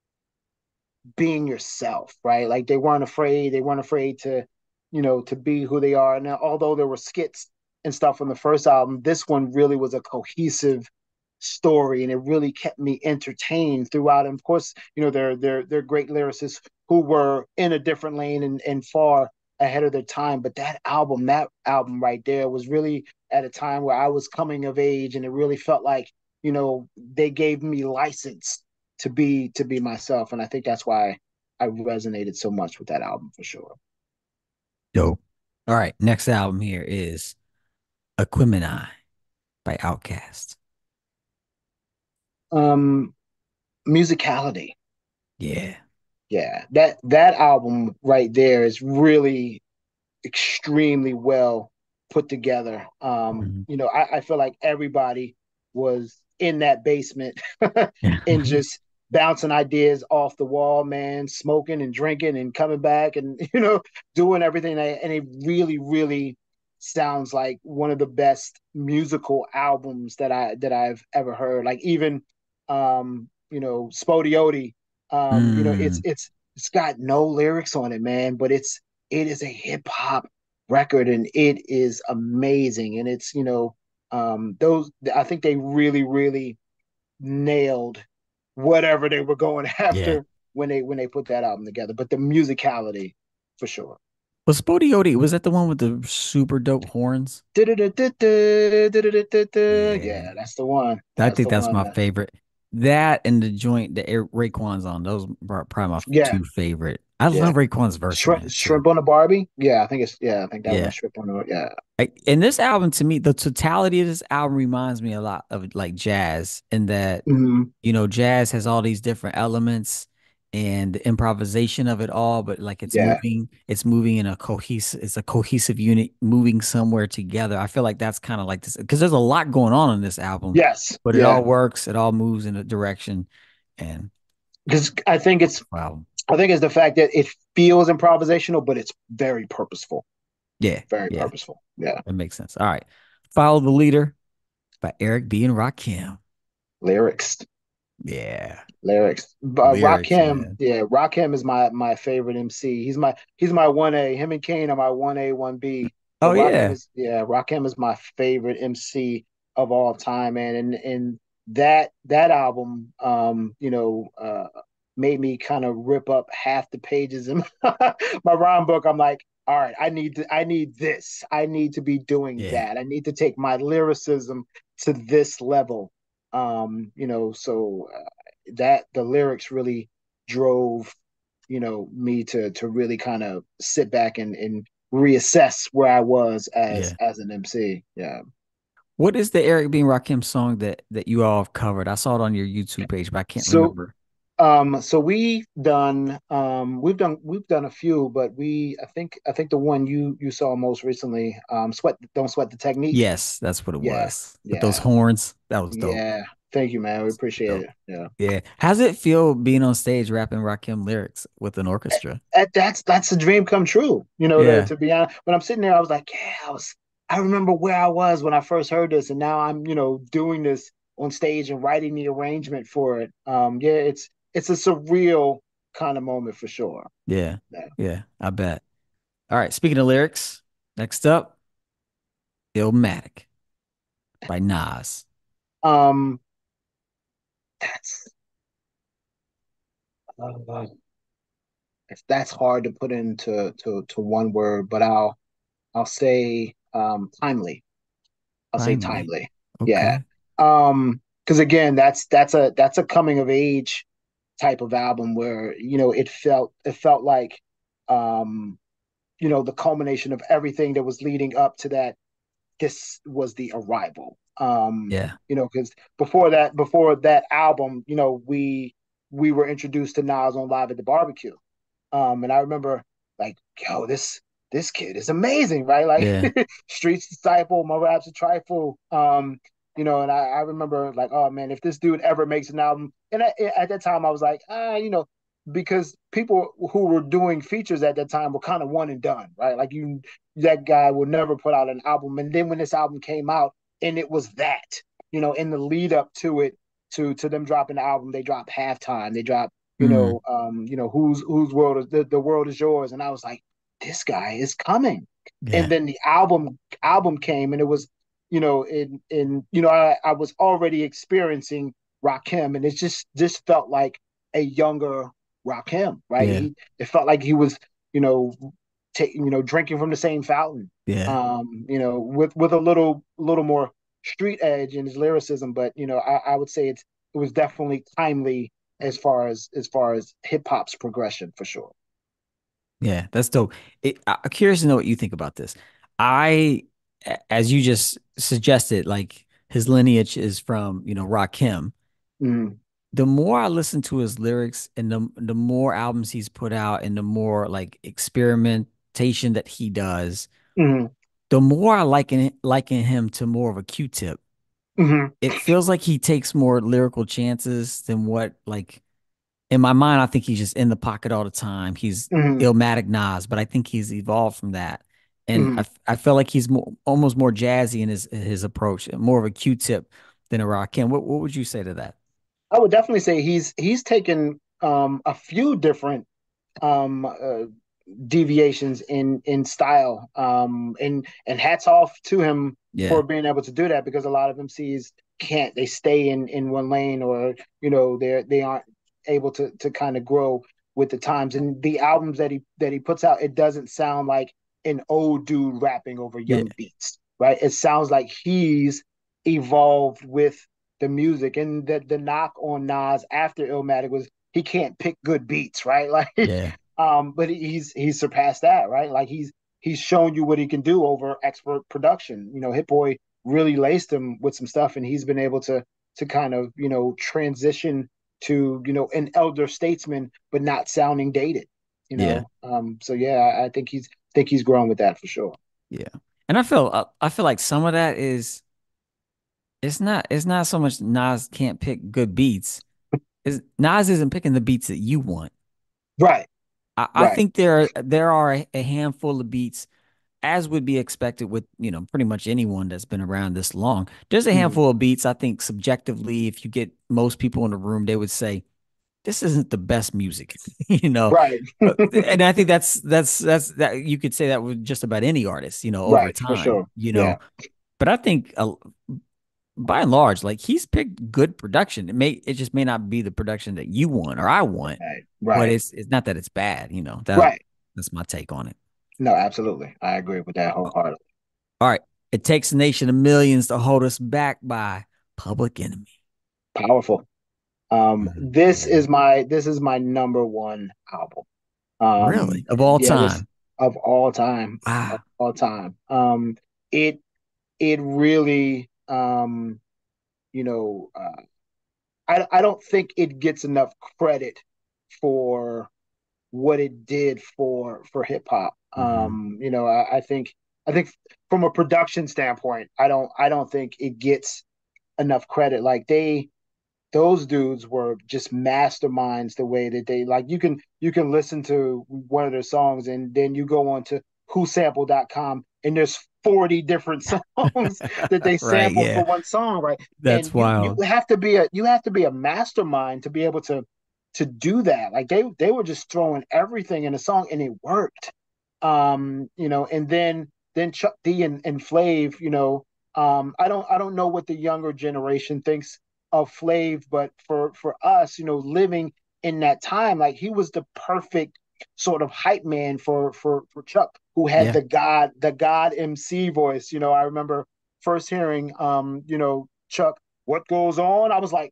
being yourself, right? Like they weren't afraid to be who they are. Now, although there were skits and stuff on the first album, this one really was a cohesive story, and it really kept me entertained throughout. And of course, they're great lyricists who were in a different lane and far ahead of their time. But that album right there was really at a time where I was coming of age, and it really felt like they gave me license to be myself, and I think that's why I resonated so much with that album for sure. Dope. All right, next album here is Aquemini by Outkast. Um, Musicality, Yeah. yeah, that album right there is really extremely well put together. Mhm. I feel like everybody was in that basement and just bouncing ideas off the wall, man, smoking and drinking and coming back and doing everything. And it really, really sounds like one of the best musical albums that I've ever heard. Like even Spodioti, Mm, it's got no lyrics on it, man, but it is a hip hop record and it is amazing. And it's, those, I think they really, really nailed whatever they were going yeah. after when they put that album together. But the musicality for sure. Was Spodioti, was that the one with the super dope horns? Yeah, Yeah. that's the one. I That's think the that's one, my man. favorite. That and the joint that Raekwon's on, those are probably my Yeah, two favorite. I Yeah. love Raekwon's verse on it too. Shrimp on a Barbie. Yeah, I think that Yeah. was Shrimp on a, yeah. And this album to me, the totality of this album reminds me a lot of like jazz in that, Hmm. jazz has all these different elements and the improvisation of it all, but like Yeah. it's moving in it's a cohesive unit moving somewhere together. I feel like that's kind of like this because there's a lot going on in this album, Yes. but it Yeah. all works, it all moves in a direction. And Because wow. I think it's the fact that it feels improvisational, but it's very purposeful. Yeah, Very yeah, purposeful. Yeah. that makes sense. All right. Follow the Leader by Eric B. and Rakim. Lyrics. Yeah. Lyrics. Lyrics, Rakim, man. yeah, Rakim is my favorite MC. He's my 1A. Him and Kane are my 1A, 1B. But Oh yeah. Rakim is my favorite MC of all time, man. And that album made me kind of rip up half the pages in my rhyme book. I'm like, all right, I need this. I need to be doing Yeah. that. I need to take my lyricism to this level. So that the lyrics really drove me to really kind of sit back and reassess where I was Yeah. as an MC. Yeah. What is the Eric B. and Rakim song that you all have covered? I saw it on your YouTube page, but I can't So remember. so we've done a few, but I think the one you saw most recently, sweat don't sweat the technique. Yes, that's what it Yeah, was. With those yeah, horns. That was dope. yeah. Thank you, man. We Super appreciate dope. it. Yeah. Yeah. How's it feel being on stage rapping Rakim lyrics with an orchestra? That's a dream come true. Yeah. To be honest, when I'm sitting there, I was like, yeah, I remember where I was when I first heard this, and now I'm, doing this on stage and writing the arrangement for it. Yeah, it's a surreal kind of moment for sure. Yeah. Yeah. Yeah. I bet. All right. Speaking of lyrics, next up, Illmatic by Nas. Um, that's uh, that's hard to put into to one word, but I'll say timely. I'll say Finally. timely. Yeah. Okay. Because again, that's a coming of age type of album where it felt like the culmination of everything that was leading up to that. This was the arrival. Yeah. Because before that album, we were introduced to Nas on Live at the Barbecue. And I remember like, yo, this kid is amazing, right? Like Yeah. Streets Disciple, My Rap's a Trifle. And I remember like, oh man, if this dude ever makes an album, and at that time I was like, because people who were doing features at that time were kind of one and done, right? Like that guy will never put out an album. And then when this album came out, and it was that, in the lead up to it, to them dropping the album, they dropped Halftime, they dropped Mm. whose world is the world is yours, and I was like, this guy is coming. And Yeah. then the album came, and it was, I was already experiencing Rakim, and it just felt like a younger Rakim, right? Yeah. It felt like he was, you know, drinking from the same fountain, Yeah. with a little more street edge in his lyricism, but I would say it was definitely timely as far as hip hop's progression for sure. Yeah, that's dope. I'm curious to know what you think about this. I, as you just suggested, like his lineage is from, Rakim. Mm-hmm. The more I listen to his lyrics and the more albums he's put out and the more like experimentation that he does, Mm-hmm. the more I liken him to more of a Q-tip. Mm-hmm. It feels like he takes more lyrical chances than what like in my mind, I think he's just in the pocket all the time. He's Mm-hmm. Illmatic Nas, but I think he's evolved from that. And Mm-hmm. I feel like he's almost more jazzy in his approach, more of a Q-tip than a Rakim. What would you say to that? I would definitely say he's taken a few different um, uh, deviations in style. And hats off to him Yeah, for being able to do that, because a lot of MCs can't. They stay in one lane, or they aren't able to kind of grow with the times. And the albums that he puts out, it doesn't sound like an old dude rapping over yeah, young beats, right? It sounds like he's evolved with the music. And the knock on Nas after Illmatic was he can't pick good beats, right? Like yeah, But he's surpassed that, right? Like he's shown you what he can do over expert production. Hit Boy really laced him with some stuff, and he's been able to kind of transition to an elder statesman, but not sounding dated. Yeah. So yeah, I think he's grown with that for sure. Yeah. And I feel like some of that is it's not so much Nas can't pick good beats. Is Nas isn't picking the beats that you want. Right, I right. think there are a handful of beats, as would be expected with, pretty much anyone that's been around this long. There's a Mhm. handful of beats I think subjectively, if you get most people in the room, they would say this isn't the best music, you know. Right, And I think that's that you could say that with just about any artist, over right, for time, sure. Yeah, But I think by and large, like he's picked good production. It just may not be the production that you want or I want, right, but right, it's not that it's bad, right. that's my take on it. No, absolutely. I agree with that wholeheartedly. All right. It takes a nation of millions to hold us back by Public Enemy. Powerful. Yeah. This is my number one album. Really? Of all Yeah, this time. of all time, of Wow. all time. It it really, you know, uh, I don't think it gets enough credit for what it did for hip hop. Hmm. I think from a production standpoint, I don't think it gets enough credit. Like those dudes were just masterminds the way that they like you can listen to one of their songs and then you go on to whosample.com and there's 40 different songs that they Right. sampled Yeah. for one song, right? That's And you wild. have to be a mastermind to be able to do that. Like they were just throwing everything in a song and it worked. And then Chuck D and Flav, I don't know what the younger generation thinks of Flav, but for us, living in that time, like he was the perfect sort of hype man for Chuck, who had Yeah. the God MC voice. I remember first hearing Chuck, what goes on? I was like,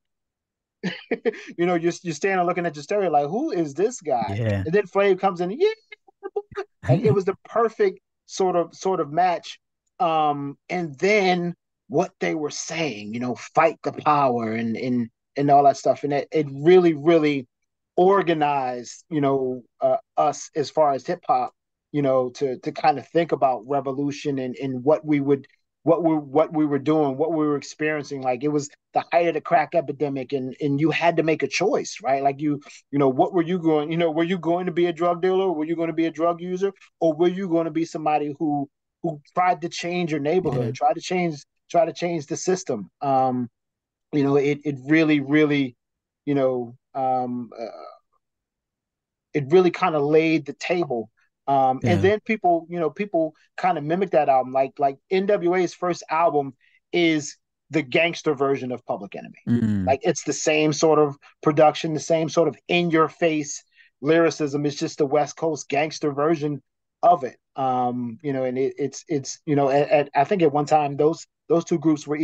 you're standing looking at your stereo, like, who is this guy? Yeah. And then Flav comes in, yeah, like it was the perfect sort of match. And then what they were saying, fight the power and all that stuff, and it really really organized, us as far as hip hop, to kind of think about revolution and what we were doing, what we were experiencing. Like it was the height of the crack epidemic, and you had to make a choice, right? Like what were you going, were you going to be a drug dealer? Were you going to be a drug user? Or were you going to be somebody who tried to change your Yeah. neighborhood, try to change the system? It really, really, you know, it really kind of laid the table. And Yeah. then people kind of mimic that album. Like NWA's first album is the gangster version of Public Enemy. Mm. Like it's the same sort of production, the same sort of in your face lyricism. It's just the West Coast gangster version of it. And it's I think at one time those two groups were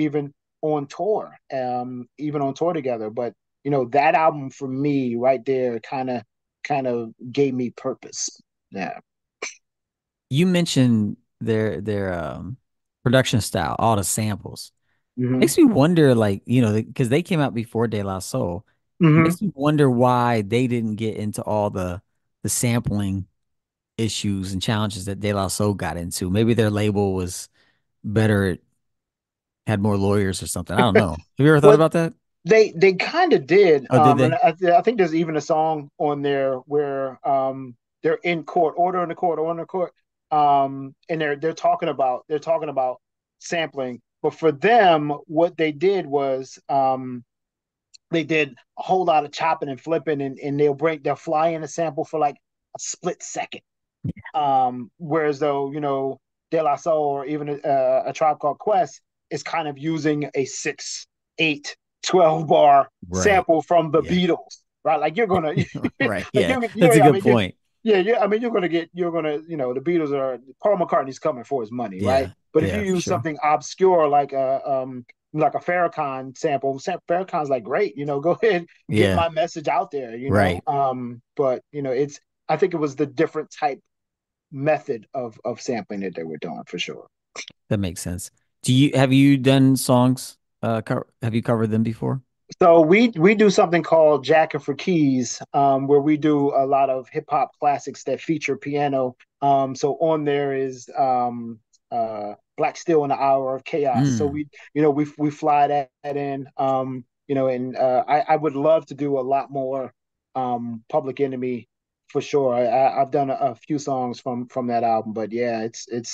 even on tour together. But that album for me right there kind of gave me purpose. Yeah. You mentioned their production style, all the samples. Hmm. Makes me wonder, like, because they came out before De La Soul. Hmm. Makes me wonder why they didn't get into all the sampling issues and challenges that De La Soul got into. Maybe their label was better, had more lawyers or something. I don't know. Have you ever thought Well, about that? they kind of did. Oh, did And they? I think there's even a song on there where they're in court, order in the court, and they're talking about sampling. But for them, what they did was they did a whole lot of chopping and flipping, and they'll fly in a sample for like a split second. Whereas though, De La Soul or even a Tribe Called Quest is kind of using a 6, 8, 12 bar Right. sample from the Yeah. Beatles, right? Like you're gonna, Right. like Yeah. That's a I good mean, point. yeah, I mean, you're gonna, the Beatles are Paul McCartney's coming for his money, right? Yeah. But if you Yeah, for use sure. something obscure like a Farrakhan sample, Farrakhan's like, great, go ahead, get Yeah. my message out there, Right. But I think it was the different type method of sampling that they were doing for sure. That makes sense. Have you done songs? Have you covered them before? So we do something called Jacking for Keys, where we do a lot of hip hop classics that feature piano. So on there is Black Steel in the Hour of Chaos. So Mm. we fly that in. And I would love to do a lot more Public Enemy for sure. I've done a few songs from that album, but yeah,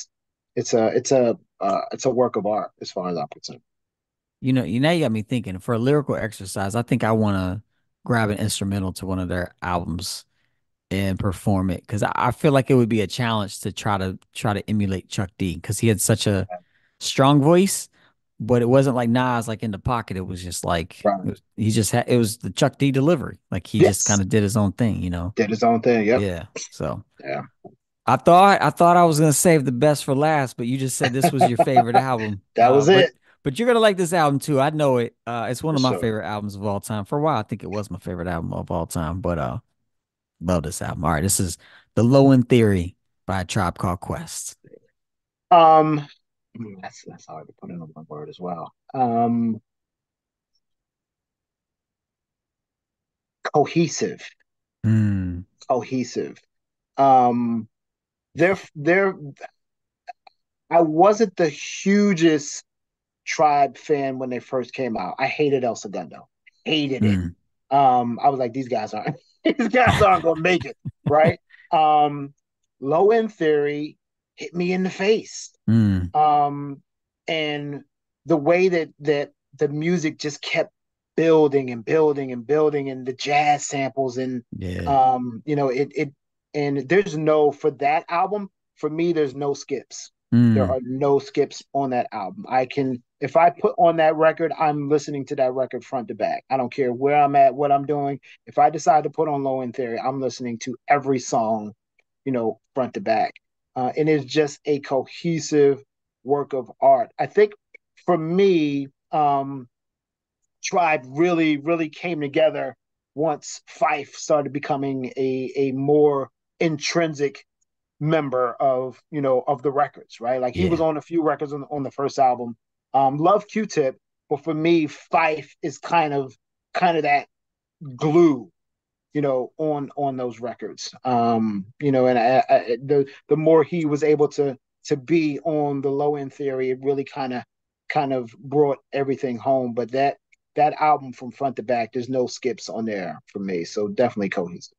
it's a work of art as far as I'm concerned. You now you got me thinking. For a lyrical exercise, I think I want to grab an instrumental to one of their albums and perform it because I feel like it would be a challenge to try to emulate Chuck D because he had such a strong voice, but it wasn't like Nas like in the pocket. It was just like Right. he just had it was the Chuck D delivery. Like he just kind Yes. of did his own thing. Did his own thing. Yep. Yeah. So Yeah. I thought I was gonna save the best for last, but you just said this was your favorite album. That was But it but you're gonna like this album too. I know it. It's one for of my sure. favorite albums of all time. For a while, I think it was my favorite album of all time. But love this album. All right, this is The Low End Theory by a Tribe Called Quest. Um, that's hard to put in one word as well. Cohesive, Mm, cohesive. Um, they're. I wasn't the hugest Tribe fan when they first came out. I hated El Segundo, hated it. mm, I was like, these guys aren't, these guys aren't gonna make it, right? Um, Low End Theory hit me in the face. mm. um, and the way that the music just kept building and building and building, and the jazz samples, and Yeah. it and there's no for that album for me. There's no skips. There Mm. are no skips on that album. I can if I put on that record, I'm listening to that record front to back. I don't care where I'm at, what I'm doing. If I decide to put on Low End Theory, I'm listening to every song, front to back. And it's just a cohesive work of art. I think for me, Tribe really, really came together once Fife started becoming a more intrinsic member of the records, right? Like he was Yeah. on a few records on the first album. Love Q-Tip, but for me, Fife is kind of that glue, on those records. And the more he was able to be on the Low End Theory, it really kind of brought everything home. But that album from front to back, there's no skips on there for me. So definitely cohesive.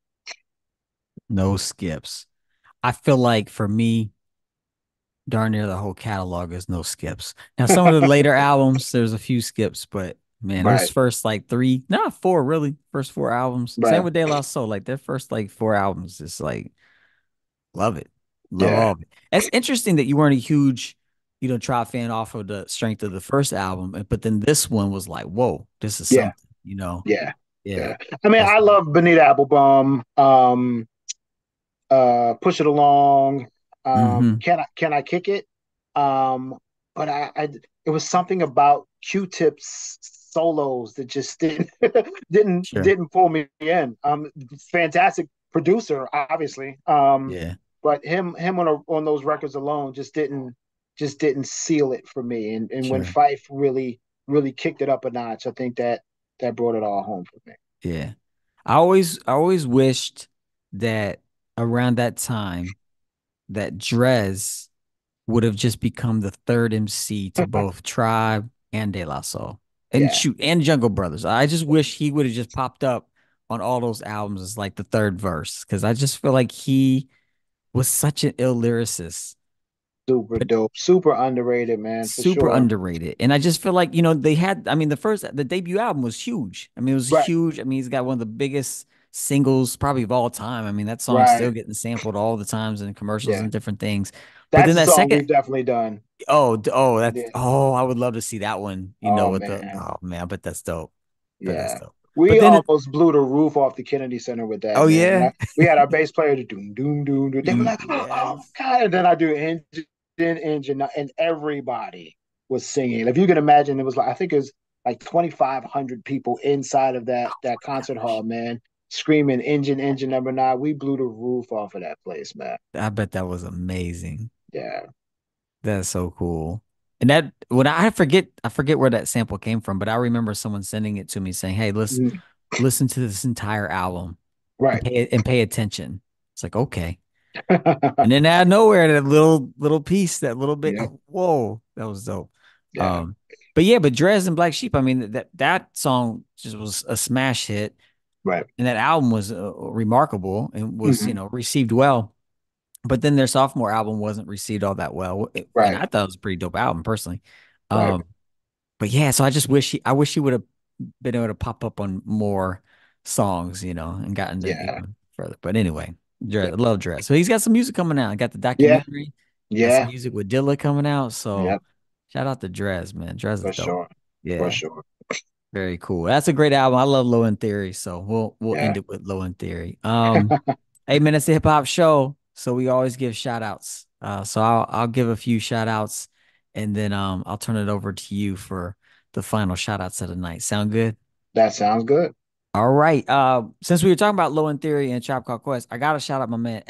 No skips. I feel like for me, darn near the whole catalog is no skips. Now, some of the later albums, there's a few skips, but man, those Right, first like three, not four really, first four albums. Same right, with De La Soul, like their first like four albums, is like love it, love yeah, all of it. It's interesting that you weren't a huge, Tribe fan off of the strength of the first album, but then this one was like, whoa, this is yeah, something. yeah, Yeah, yeah. I mean, that's I love Bonita Applebum. Push It Along. mm-hmm. Can I kick it? But it was something about Q-Tip's solos that just didn't didn't Sure, didn't pull me in. Fantastic producer, obviously. yeah, But him on those records alone just didn't seal it for me. And when sure. Fife really really kicked it up a notch, I think that brought it all home for me. Yeah. I always wished that around that time that Drez would have just become the third MC to both Tribe and De La Soul. And Yeah. shoot, and Jungle Brothers. I just wish he would have just popped up on all those albums as like the third verse. Cause I just feel like he was such an ill lyricist. Super dope. Super underrated, man, for Super sure. underrated. And I just feel like, they had, I mean, the debut album was huge. I mean, it was Right, huge. I mean, he's got one of the biggest singles probably of all time. I mean, that song's still right. getting sampled all the times in commercials Yeah. and different things. But That's then a that song second, we've definitely done. Yeah. I would love to see that one, Oh with the, man. oh man, but that's dope. But that's Yeah. dope. But We then it, almost blew the roof off the Kennedy Center with that, oh man. yeah. We had our bass player to doom doom doom doom. They were like, oh my Yes. God. And then I do engine, and everybody was singing. If you can imagine, it was like I think it was like 2,500 people inside of that Oh that my concert hall, gosh. man. screaming engine number nine. We blew the roof off of that place, man. I bet that was amazing. Yeah. That's so cool. And that when I forget where that sample came from, but I remember someone sending it to me saying, "Hey, let's Mhm. listen to this entire album Right. and pay attention." It's like, okay. And then out of nowhere, that little piece, that little bit, Yeah. whoa, that was dope. Yeah. Um, but yeah, but Drez and Black Sheep, I mean, that song just was a smash hit, Right. and that album was remarkable and was, Hmm. received well. But then their sophomore album wasn't received all that well, and Right. I thought it was a pretty dope album personally. Right. Um, but yeah, so I wish he would have been able to pop up on more songs, and gotten to Yeah. even further. But anyway, Yeah. Love Dress. So he's got some music coming out. Got the Yeah. documentary, got some Yeah. music with Dilla coming out. So Yep. shout out to Dress, man. Dress is For dope. sure. For Yeah, sure. very cool. That's a great album. I love Low End Theory. So we'll Yeah. end it with Low End Theory. 8 minutes to hip hop show. So we always give shout outs. So I'll give a few shout outs and then I'll turn it over to you for the final shout outs of the night. Sound good? That sounds good. All right. Since we were talking about Low End Theory and Tribe Called Quest, I gotta shout out my man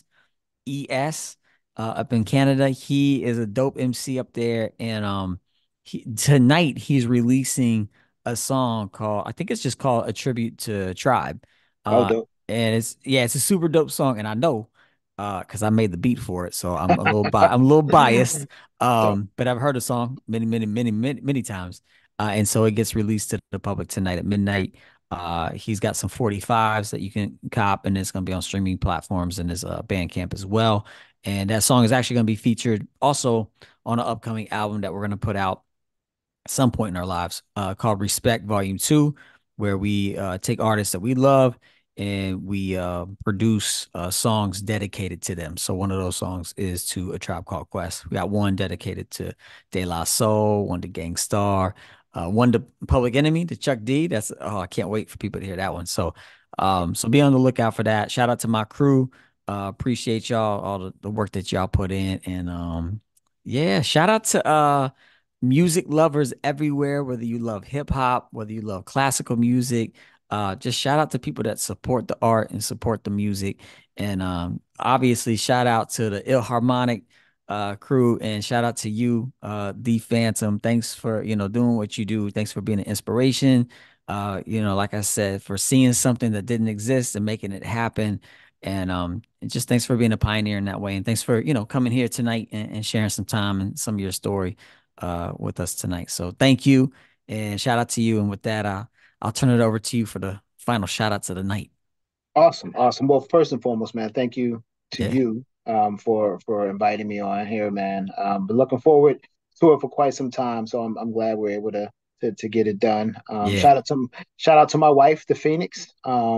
ES up in Canada. He is a dope MC up there, and tonight he's releasing a song called I think it's just called a tribute to Tribe. Oh, Uh, dope. and it's a super dope song, and I know because I made the beat for it, so I'm a little biased. Dope. But I've heard the song many times. And so it gets released to the public tonight at midnight. He's got some 45s that you can cop, and it's going to be on streaming platforms and his Bandcamp as well. And that song is actually going to be featured also on an upcoming album that we're going to put out at some point in our lives called Respect Volume 2, where we take artists that we love and we produce songs dedicated to them. So one of those songs is to A Tribe Called Quest. We got one dedicated to De La Soul, one to Gang Starr, one to Public Enemy, to Chuck D. I can't wait for people to hear that one. So be on the lookout for that. Shout out to my crew. Appreciate y'all, all the work that y'all put in. And yeah, shout out to music lovers everywhere, whether you love hip hop, whether you love classical music. Just shout out to people that support the art and support the music. And obviously, shout out to the Ilharmonic crew and shout out to you, the Phantom. Thanks for, doing what you do. Thanks for being an inspiration. Like I said, for seeing something that didn't exist and making it happen. And just thanks for being a pioneer in that way. And thanks for, coming here tonight and sharing some time and some of your story with us tonight. So thank you and shout out to you. And with that, I'll turn it over to you for the final shout outs of the night. Awesome, awesome. Well, first and foremost, man, thank you to Yeah. you for inviting me on here, man. Been looking forward to it for quite some time, so I'm glad we're able to get it done. Yeah. Shout out to my wife, the Phoenix.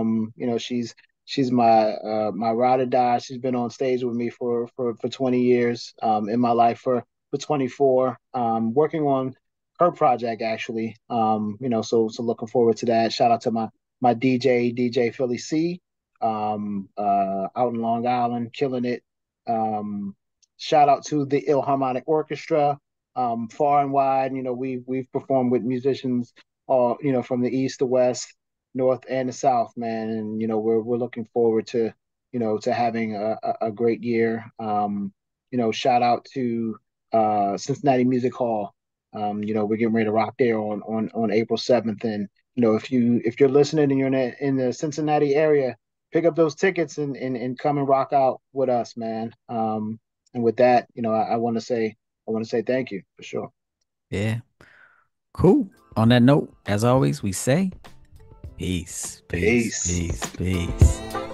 She's my ride or die. She's been on stage with me for 20 years. In my life for 24. Working on her project actually. So looking forward to that. Shout out to my DJ Philly C out in Long Island, killing it. Um, Shout out to the Ilharmonic Orchestra, far and wide. We've performed with musicians all from the east to west, north and the south, man. And we're looking forward to to having a great year. Shout out to Cincinnati Music Hall. We're getting ready to rock there on April 7th, and if you're listening and you're in the Cincinnati area, pick up those tickets and come and rock out with us, man. And with that, I want to say thank you for sure. Yeah. Cool. On that note, as always, we say peace, peace, Peace. peace, peace.